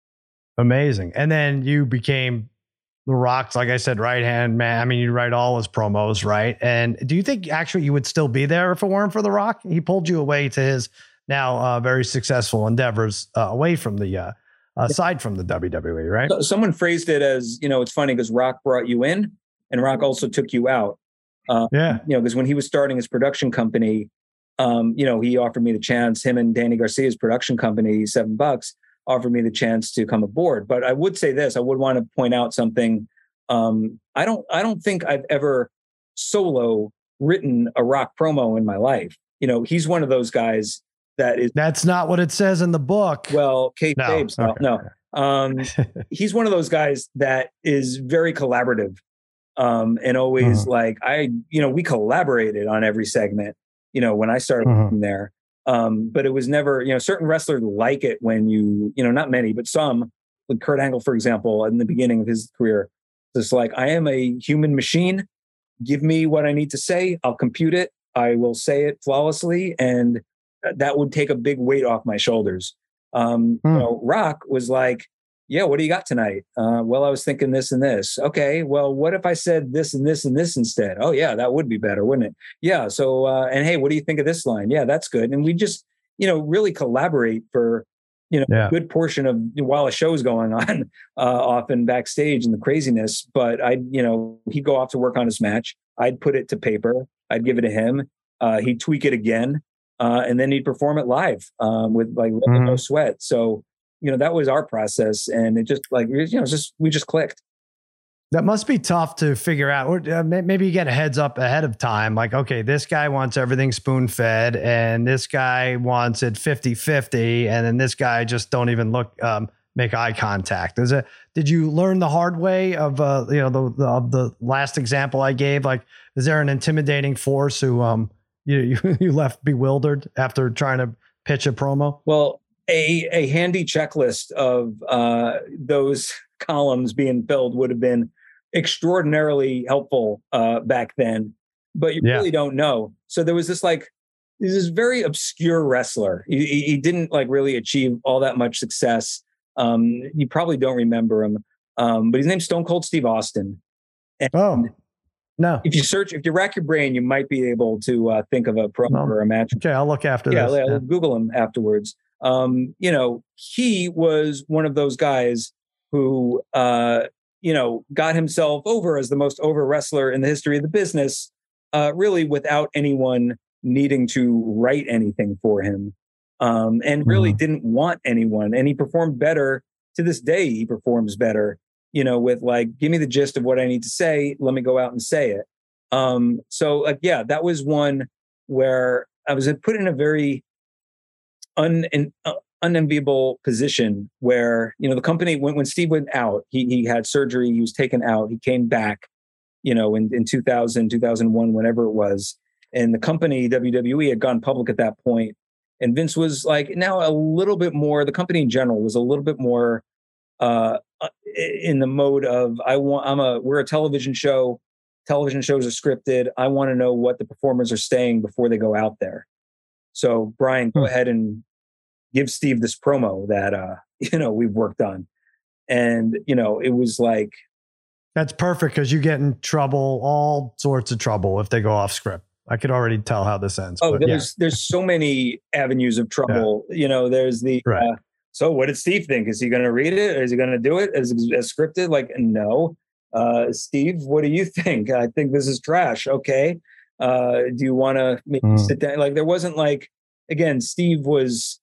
Amazing. And then you became The Rock's, like I said, right hand man. I mean, you write all his promos, right? And do you think actually you would still be there if it weren't for The Rock? He pulled you away to his now uh, very successful endeavors uh, away from the uh, aside from the W W E, right? So someone phrased it as, you know, it's funny because Rock brought you in and Rock also took you out. Uh, yeah. You know, because when he was starting his production company, um, you know, he offered me the chance, him and Danny Garcia's production company, Seven Bucks, offered me the chance to come aboard. But I would say this, I would want to point out something. Um, I don't, I don't think I've ever solo written a Rock promo in my life. You know, he's one of those guys that is. That's not what it says in the book. Well, Kate no. Babes, okay. no, no. Um, he's one of those guys that is very collaborative. Um, and always uh-huh. like I, you know, we collaborated on every segment, you know, when I started uh-huh. working there. Um, but it was never, you know, certain wrestlers like it when you, you know, not many, but some, like Kurt Angle, for example, in the beginning of his career, it's like, I am a human machine. Give me what I need to say. I'll compute it. I will say it flawlessly. And that would take a big weight off my shoulders. Um, hmm. You know, Rock was like, yeah, what do you got tonight? Uh, well, I was thinking this and this. Okay, well, what if I said this and this and this instead? Oh, yeah, that would be better, wouldn't it? Yeah. So, uh, and hey, what do you think of this line? Yeah, that's good. And we just, you know, really collaborate for, you know, yeah. a good portion of while a show's going on, uh, often backstage and the craziness. But I, you know, he'd go off to work on his match. I'd put it to paper. I'd give it to him. Uh, he'd tweak it again, uh, and then he'd perform it live um, with like mm-hmm. no sweat. So. You know, that was our process, and it just like, you know, just, we just clicked. That must be tough to figure out, or uh, maybe you get a heads up ahead of time. Like, okay, this guy wants everything spoon fed and this guy wants it fifty fifty. And then this guy just don't even look, um, make eye contact. Is it, did you learn the hard way of, uh, you know, the, the, of the last example I gave? Like, is there an intimidating force who, um, you, you, you left bewildered after trying to pitch a promo? Well, A, a handy checklist of uh, those columns being filled would have been extraordinarily helpful uh, back then, but you yeah. really don't know. So there was this like, this very obscure wrestler. He, he didn't like really achieve all that much success. Um, you probably don't remember him, um, but his name's Stone Cold Steve Austin. And oh, no. If you search, if you rack your brain, you might be able to uh, think of a promo no. or a match. Okay, I'll look after yeah, this. Yeah, I'll Google him afterwards. Um, you know, he was one of those guys who, uh, you know, got himself over as the most over wrestler in the history of the business, uh, really without anyone needing to write anything for him, um, and really mm-hmm. didn't want anyone. And he performed better to this day. He performs better, you know, with like, give me the gist of what I need to say. Let me go out and say it. Um, so like, yeah, that was one where I was put in a very Un, an uh, unenviable position where, you know, the company, when, when Steve went out, he he had surgery, he was taken out, he came back, you know, in, in two thousand, two thousand one, whenever it was. And the company, W W E, had gone public at that point. And Vince was like, now a little bit more, the company in general was a little bit more uh, in the mode of, I want, I'm a, we're a television show. Television shows are scripted. I want to know what the performers are saying before they go out there. So Brian, go hmm. ahead and give Steve this promo that, uh, you know, we've worked on. And, you know, it was like. That's perfect because you get in trouble, all sorts of trouble if they go off script. I could already tell how this ends. Oh, but there's, yeah. there's so many avenues of trouble. Yeah. You know, there's the, right. uh, so what did Steve think? Is he going to read it? Is he going to do it as, as scripted? Like, no. Uh, Steve, what do you think? I think this is trash. Okay. Uh, do you want to maybe mm. sit down? Like there wasn't like, again, Steve was,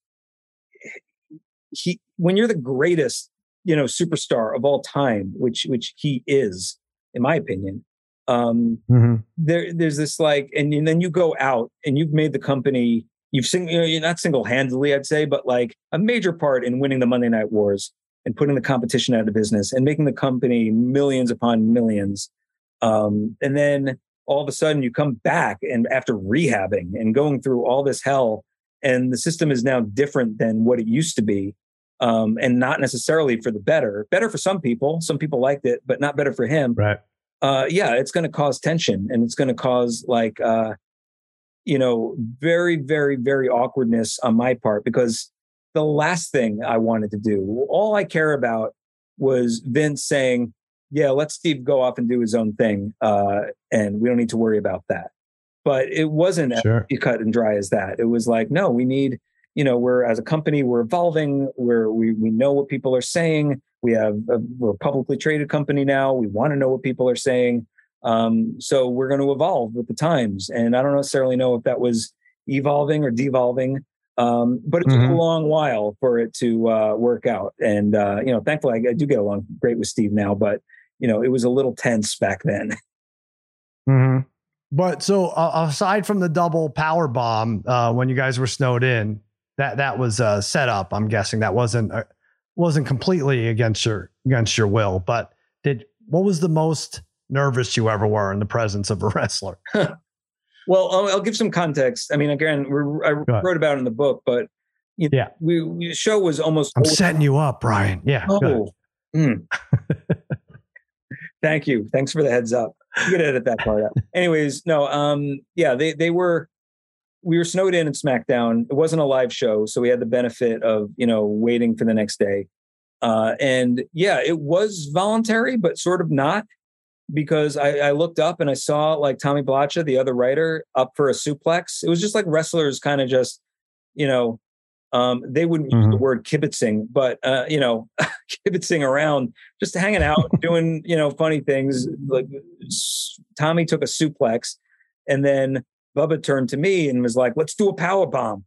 he, when you're the greatest, you know, superstar of all time, which, which he is, in my opinion, um, mm-hmm. there, there's this like, and, and then you go out and you've made the company, you've sing, you know, you're not single-handedly, I'd say, but like a major part in winning the Monday Night Wars and putting the competition out of business and making the company millions upon millions. Um, and then all of a sudden you come back and after rehabbing and going through all this hell and the system is now different than what it used to be. Um, and not necessarily for the better, better for some people. Some people liked it, but not better for him. Right. Uh, yeah, it's going to cause tension, and it's going to cause like, uh, you know, very, very, very awkwardness on my part, because the last thing I wanted to do, all I care about was Vince saying, yeah, let Steve go off and do his own thing. Uh, and we don't need to worry about that. But it wasn't Sure. as cut and dry as that. It was like, no, we need, you know, we're as a company, we're evolving. We're, we we know what people are saying. We have a, we're a publicly traded company now. We want to know what people are saying. Um, so we're going to evolve with the times. And I don't necessarily know if that was evolving or devolving, um, but it took Mhm. a long while for it to uh, work out. And uh, you know, thankfully, I, I do get along great with Steve now. But you know, it was a little tense back then. Mm-hmm. But so uh, aside from the double power bomb, uh, when you guys were snowed in, that that was uh, set up. I'm guessing that wasn't uh, wasn't completely against your against your will. But did what was the most nervous you ever were in the presence of a wrestler? Well, I'll, I'll give some context. I mean, again, we're, I wrote about it in the book, but you know, yeah, we, we the show was almost. I'm setting you up, Brian. Yeah. Oh, mm. Thank you. Thanks for the heads up. You could edit that part out. Anyways, no, um, yeah, they they were. We were snowed in at SmackDown. It wasn't a live show, so we had the benefit of, you know, waiting for the next day. Uh, and yeah, it was voluntary, but sort of not, because I, I looked up and I saw like Tommy Blacha, the other writer, up for a suplex. It was just like wrestlers kind of just, you know, um, they wouldn't use Mm-hmm. the word kibitzing, but, uh, you know, kibitzing around, just hanging out, doing, you know, funny things. Like Tommy took a suplex, and then Bubba turned to me and was like, let's do a power bomb.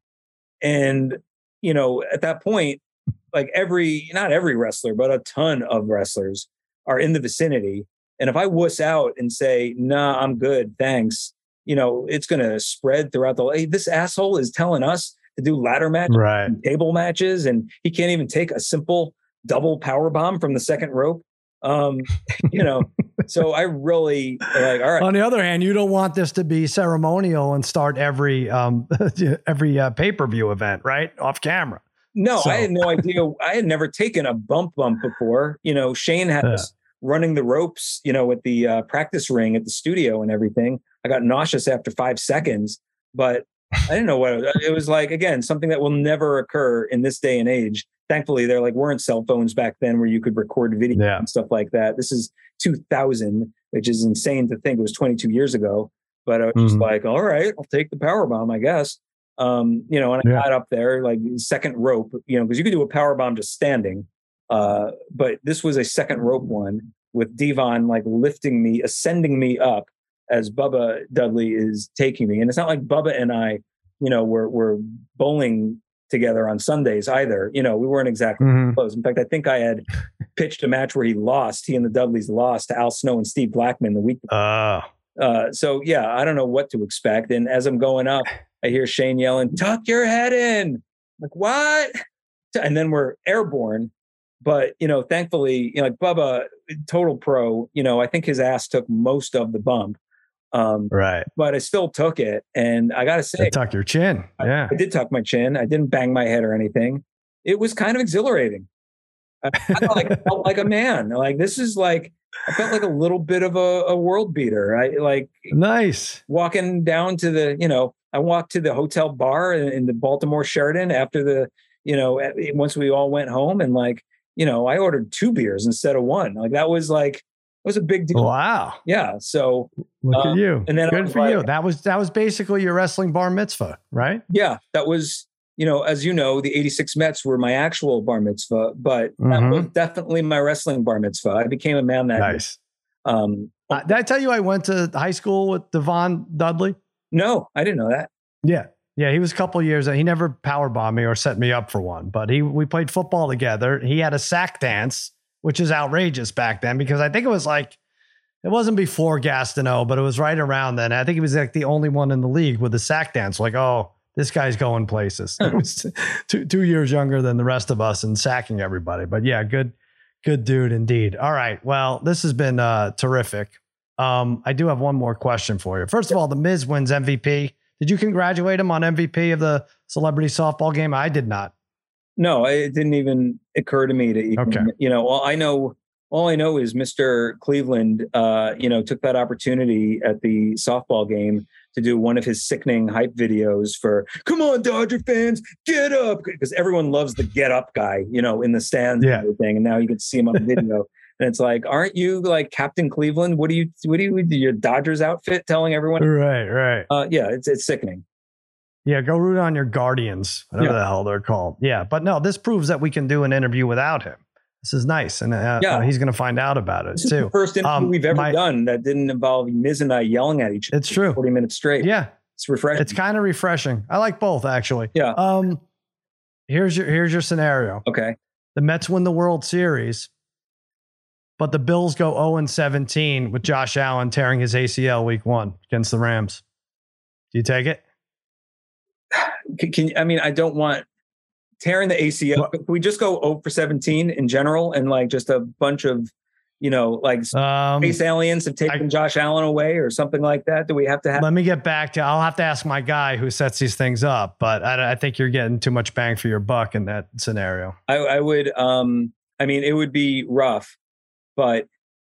And, you know, at that point, like every, not every wrestler, but a ton of wrestlers are in the vicinity. And if I wuss out and say, nah, I'm good, thanks, you know, it's going to spread throughout the, hey, this asshole is telling us to do ladder matches, right, and table matches, and he can't even take a simple double power bomb from the second rope. Um, you know, so I really like, all right. On the other hand, you don't want this to be ceremonial and start every um, every uh, pay-per-view event, right? Off camera. No, So. I had no idea. I had never taken a bump bump before. You know, Shane had Yeah. us running the ropes, you know, at the uh, practice ring at the studio and everything. I got nauseous after five seconds, but I didn't know what it was. It was like, again, something that will never occur in this day and age. Thankfully, there like weren't cell phones back then where you could record video Yeah. and stuff like that. This is two thousand, which is insane to think it was twenty-two years ago. But I was just Mhm. like, all right, I'll take the power bomb, I guess. Um, you know, and I Yeah. got up there like second rope, you know, because you could do a power bomb just standing. Uh, but this was a second rope one with Devon like lifting me, ascending me up as Bubba Dudley is taking me. And it's not like Bubba and I, you know, were were bowling together on Sundays either. You know, we weren't exactly Mhm. close. In fact, I think I had pitched a match where he lost. He and the Dudleys lost to Al Snow and Steve Blackman the week before. Uh, Uh, so yeah, I don't know what to expect. And as I'm going up, I hear Shane yelling, "Tuck your head in!" I'm like, what? And then we're airborne. But you know, thankfully, you know, like Bubba, total pro. You know, I think his ass took most of the bump. Um, right. but I still took it, and I gotta say, Tuck your chin. Yeah. I, I did tuck my chin. I didn't bang my head or anything. It was kind of exhilarating. I, I felt like, I felt like a man. Like this is like I felt like a little bit of a, a world beater. I like Nice. walking down to the, you know, I walked to the hotel bar in, in the Baltimore Sheraton after the, you know, once we all went home, and like, you know, I ordered two beers instead of one. Like that was like, it was a big deal. Wow. Yeah. So Look um, at you. and then I Good was for like- you. That was that was basically your wrestling bar mitzvah, right? yeah, that was, you know, as you know, the eighty-six Mets were my actual bar mitzvah, but that Mhm. was definitely my wrestling bar mitzvah. I became a man that Nice. um Uh, did I tell you I went to high school with Devon Dudley? no, I didn't know that. Yeah. Yeah, he was a couple years. He never power bombed me or set me up for one, but he we played football together. He had a sack dance, which is outrageous back then because I think it was like it wasn't before Gastineau, but it was right around then. I think he was like the only one in the league with the sack dance. Like, oh, this guy's going places. He was two two years younger than the rest of us and sacking everybody. But yeah, good good dude indeed. All right, well, this has been uh, terrific. Um, I do have one more question for you. First of all, the Miz wins M V P. Did you congratulate him on M V P of the celebrity softball game? I did not. No, it didn't even occur to me to even, Okay. you know, all I know, all I know is Mister Cleveland, uh, you know, took that opportunity at the softball game to do one of his sickening hype videos for, come on, Dodger fans, get up. Because everyone loves the get up guy, you know, in the stands Yeah. and everything. And now you can see him on video. And it's like, aren't you like Captain Cleveland? What do you, what do you do? Your Dodgers outfit telling everyone? Right, right. Uh, yeah, it's, it's sickening. Yeah, go root on your Guardians, whatever Yeah. the hell they're called. Yeah, but no, this proves that we can do an interview without him. This is nice, and uh, Yeah. uh, he's going to find out about it This is too. the first interview Um, we've ever my- done that didn't involve Miz and I yelling at each other. It's true. for forty minutes straight. Yeah, It's refreshing. it's kind of refreshing. I like both actually. Yeah. Um, here's your here's your scenario. Okay. The Mets win the World Series, but the Bills go oh and seventeen with Josh Allen tearing his A C L week one against the Rams. Do you take it? Can, can I mean, I don't want tearing the A C L. What? Can we just go oh for seventeen in general and like just a bunch of, you know, like Um, space aliens have taken I- Josh Allen away or something like that? Do we have to have? Let me get back to. I'll have to ask my guy who sets these things up, but I, I think you're getting too much bang for your buck in that scenario. I, I would. Um, I mean, it would be rough, but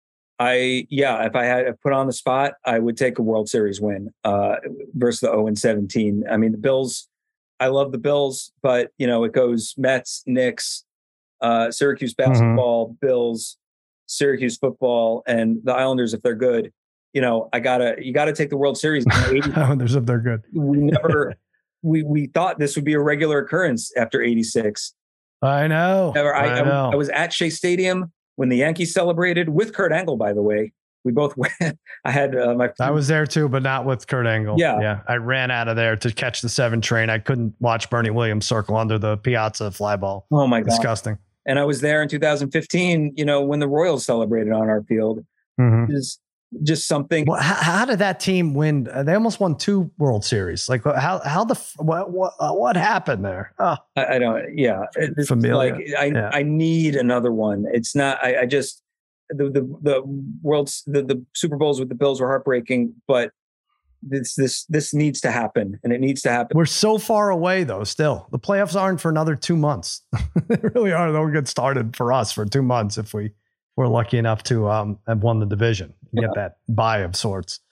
I, yeah, if I had to put on the spot, I would take a World Series win uh, versus the oh and seventeen. I mean, the Bills. I love the Bills, but you know, it goes Mets, Knicks, uh, Syracuse basketball, Bills, Syracuse football, and the Islanders if they're good. You know, I gotta, you gotta take the World Series. There's if they're good. we never, we we thought this would be a regular occurrence after eighty-six. I know. Never, I, I I, know. I was at Shea Stadium when the Yankees celebrated with Kurt Angle. By the way, we both went. I had uh, my. I was there too, but not with Kurt Angle. Yeah. yeah. I ran out of there to catch the seven train. I couldn't watch Bernie Williams circle under the Piazza fly ball. Oh my god! Disgusting. And I was there in two thousand fifteen. You know, when the Royals celebrated on our field. Mm-hmm. Is just something. Well, how, how did that team win? Uh, They almost won two World Series. Like how how the f- what what uh, what happened there? Oh, I, I don't. Yeah, it's Familia. like I Yeah. I need another one. It's not. I, I just the the the world's the the Super Bowls with the Bills were heartbreaking, but this this this needs to happen, and it needs to happen. we're so far away though. Still, the playoffs aren't for another two months. They really are. They'll get started for us for two months if we we're lucky enough to um have won the division, and get that bye of sorts.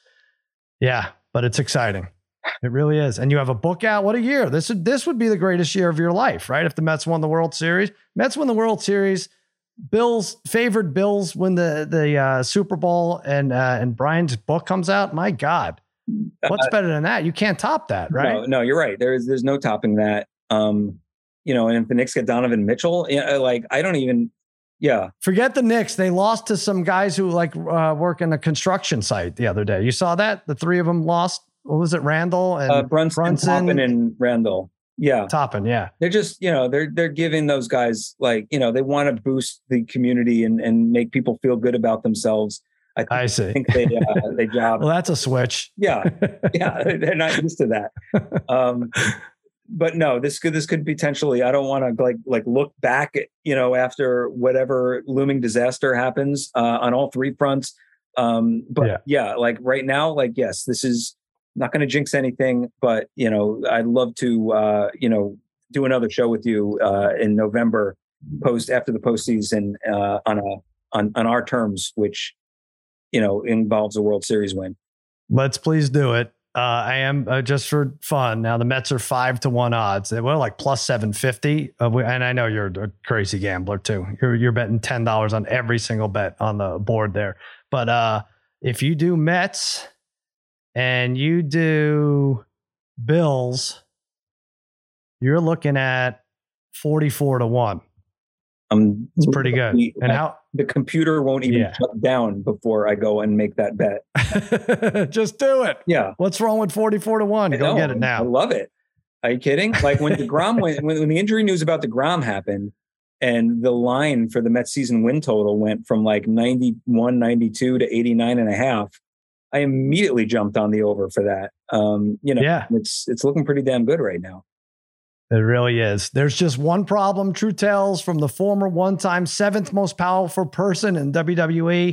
Yeah, but it's exciting. It really is. And you have a book out. What a year. This would this would be the greatest year of your life, right? If the Mets won the World Series. Mets win the World Series. Bills favored Bills win the the uh, Super Bowl, and uh, and Brian's book comes out. My God, what's Uh, better than that? You can't top that, right? No, no, you're right. There's there's no topping that. Um, you know, and if the Knicks get Donovan Mitchell, you know, like I don't even. Yeah, Forget the Knicks. They lost to some guys who like uh, work in a construction site the other day. You saw that? The three of them lost. What was it? Randall and uh, Brunson, Brunson. Toppin, and Randall. Yeah, Toppin. Yeah. they're just you know they're they're giving those guys like you know they want to boost the community and and make people feel good about themselves. I think, I see. I think they uh, they job. Well, that's a switch. Yeah, yeah, they're not used to that. Um, but no, this could this could potentially. I don't want to like like look back, at, you know, after whatever looming disaster happens uh, on all three fronts. Um, but Yeah. yeah. like right now, like yes, this is not going to jinx anything. But you know, I'd love to uh, you know do another show with you uh, in November, post after the postseason uh, on a on on our terms, which you know involves a World Series win. Let's please do it. Uh, I am uh, just for fun. Now the Mets are five to one odds. They were like plus seven fifty. Uh, we, and I know you're a crazy gambler too. You're you're betting ten dollars on every single bet on the board there. But uh, if you do Mets and you do Bills, you're looking at forty-four to one. Um, It's pretty good. And how? the computer won't even Yeah. shut down before I go and make that bet. Just do it. Yeah, What's wrong with forty-four to one? I Go know. get it I now. love it. Are you kidding? Like when DeGrom went, when, when the injury news about DeGrom happened, and the line for the Mets season win total went from like ninety-one, ninety-two to eighty-nine and a half. I immediately jumped on the over for that. Um, you know, Yeah. it's it's looking pretty damn good right now. It really is. There's just one problem. True tales from the former one-time seventh most powerful person in W W E.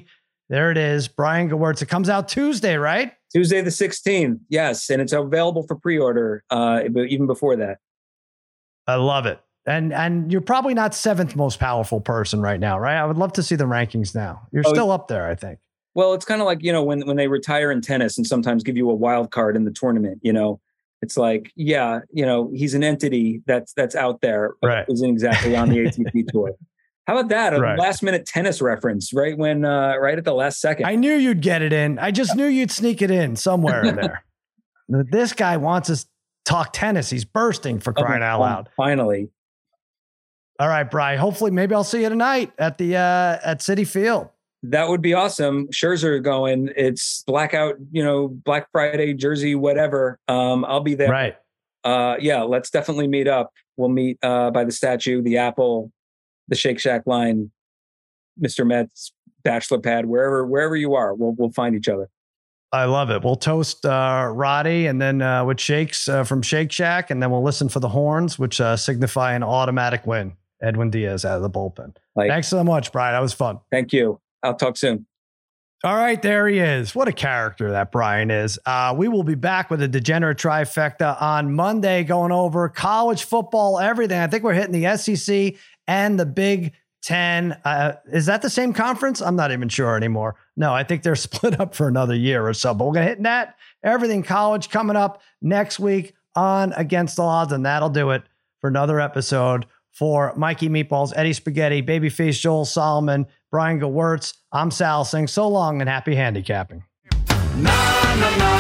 There it is. Brian Gewirtz. It comes out Tuesday, right? Tuesday the sixteenth. Yes. And it's available for pre-order uh, even before that. I love it. And and you're probably not seventh most powerful person right now, right? I would love to see the rankings now. You're oh, still up there, I think. Well, it's kind of like, you know, when, when they retire in tennis and sometimes give you a wild card in the tournament, you know, it's like, yeah, you know, he's an entity that's that's out there, but right. isn't exactly on the A T P tour. How about that? A right. last minute tennis reference, right when, uh, right at the last second. I knew you'd get it in. I just knew you'd sneak it in somewhere in there. This guy wants us to talk tennis. He's bursting for crying oh, out loud. Finally. All right, Bri. Hopefully, maybe I'll see you tonight at the uh, at Citi Field. That would be awesome. Scherzer going. It's blackout, you know, Black Friday, Jersey, whatever. Um, I'll be there. Right. Uh, yeah, let's definitely meet up. We'll meet uh, by the statue, the Apple, the Shake Shack line, Mister Met's bachelor pad, wherever wherever you are, we'll we'll find each other. I love it. We'll toast uh, Roddy and then uh, with shakes uh, from Shake Shack, and then we'll listen for the horns, which uh, signify an automatic win. Edwin Diaz out of the bullpen. Like, thanks so much, Brian. That was fun. Thank you. I'll talk soon. All right, there he is. What a character that Brian is. Uh, we will be back with a Degenerate Trifecta on Monday, going over college football, everything. I think we're hitting the S E C and the Big Ten. Uh, is that the same conference? I'm not even sure anymore. No, I think they're split up for another year or so, but we're going to hit that. Everything college coming up next week on Against the Odds, and that'll do it for another episode. For Mikey Meatballs, Eddie Spaghetti, Babyface Joel Solomon, Brian Gewirtz, I'm Sal saying so long and happy handicapping. Na, na, na.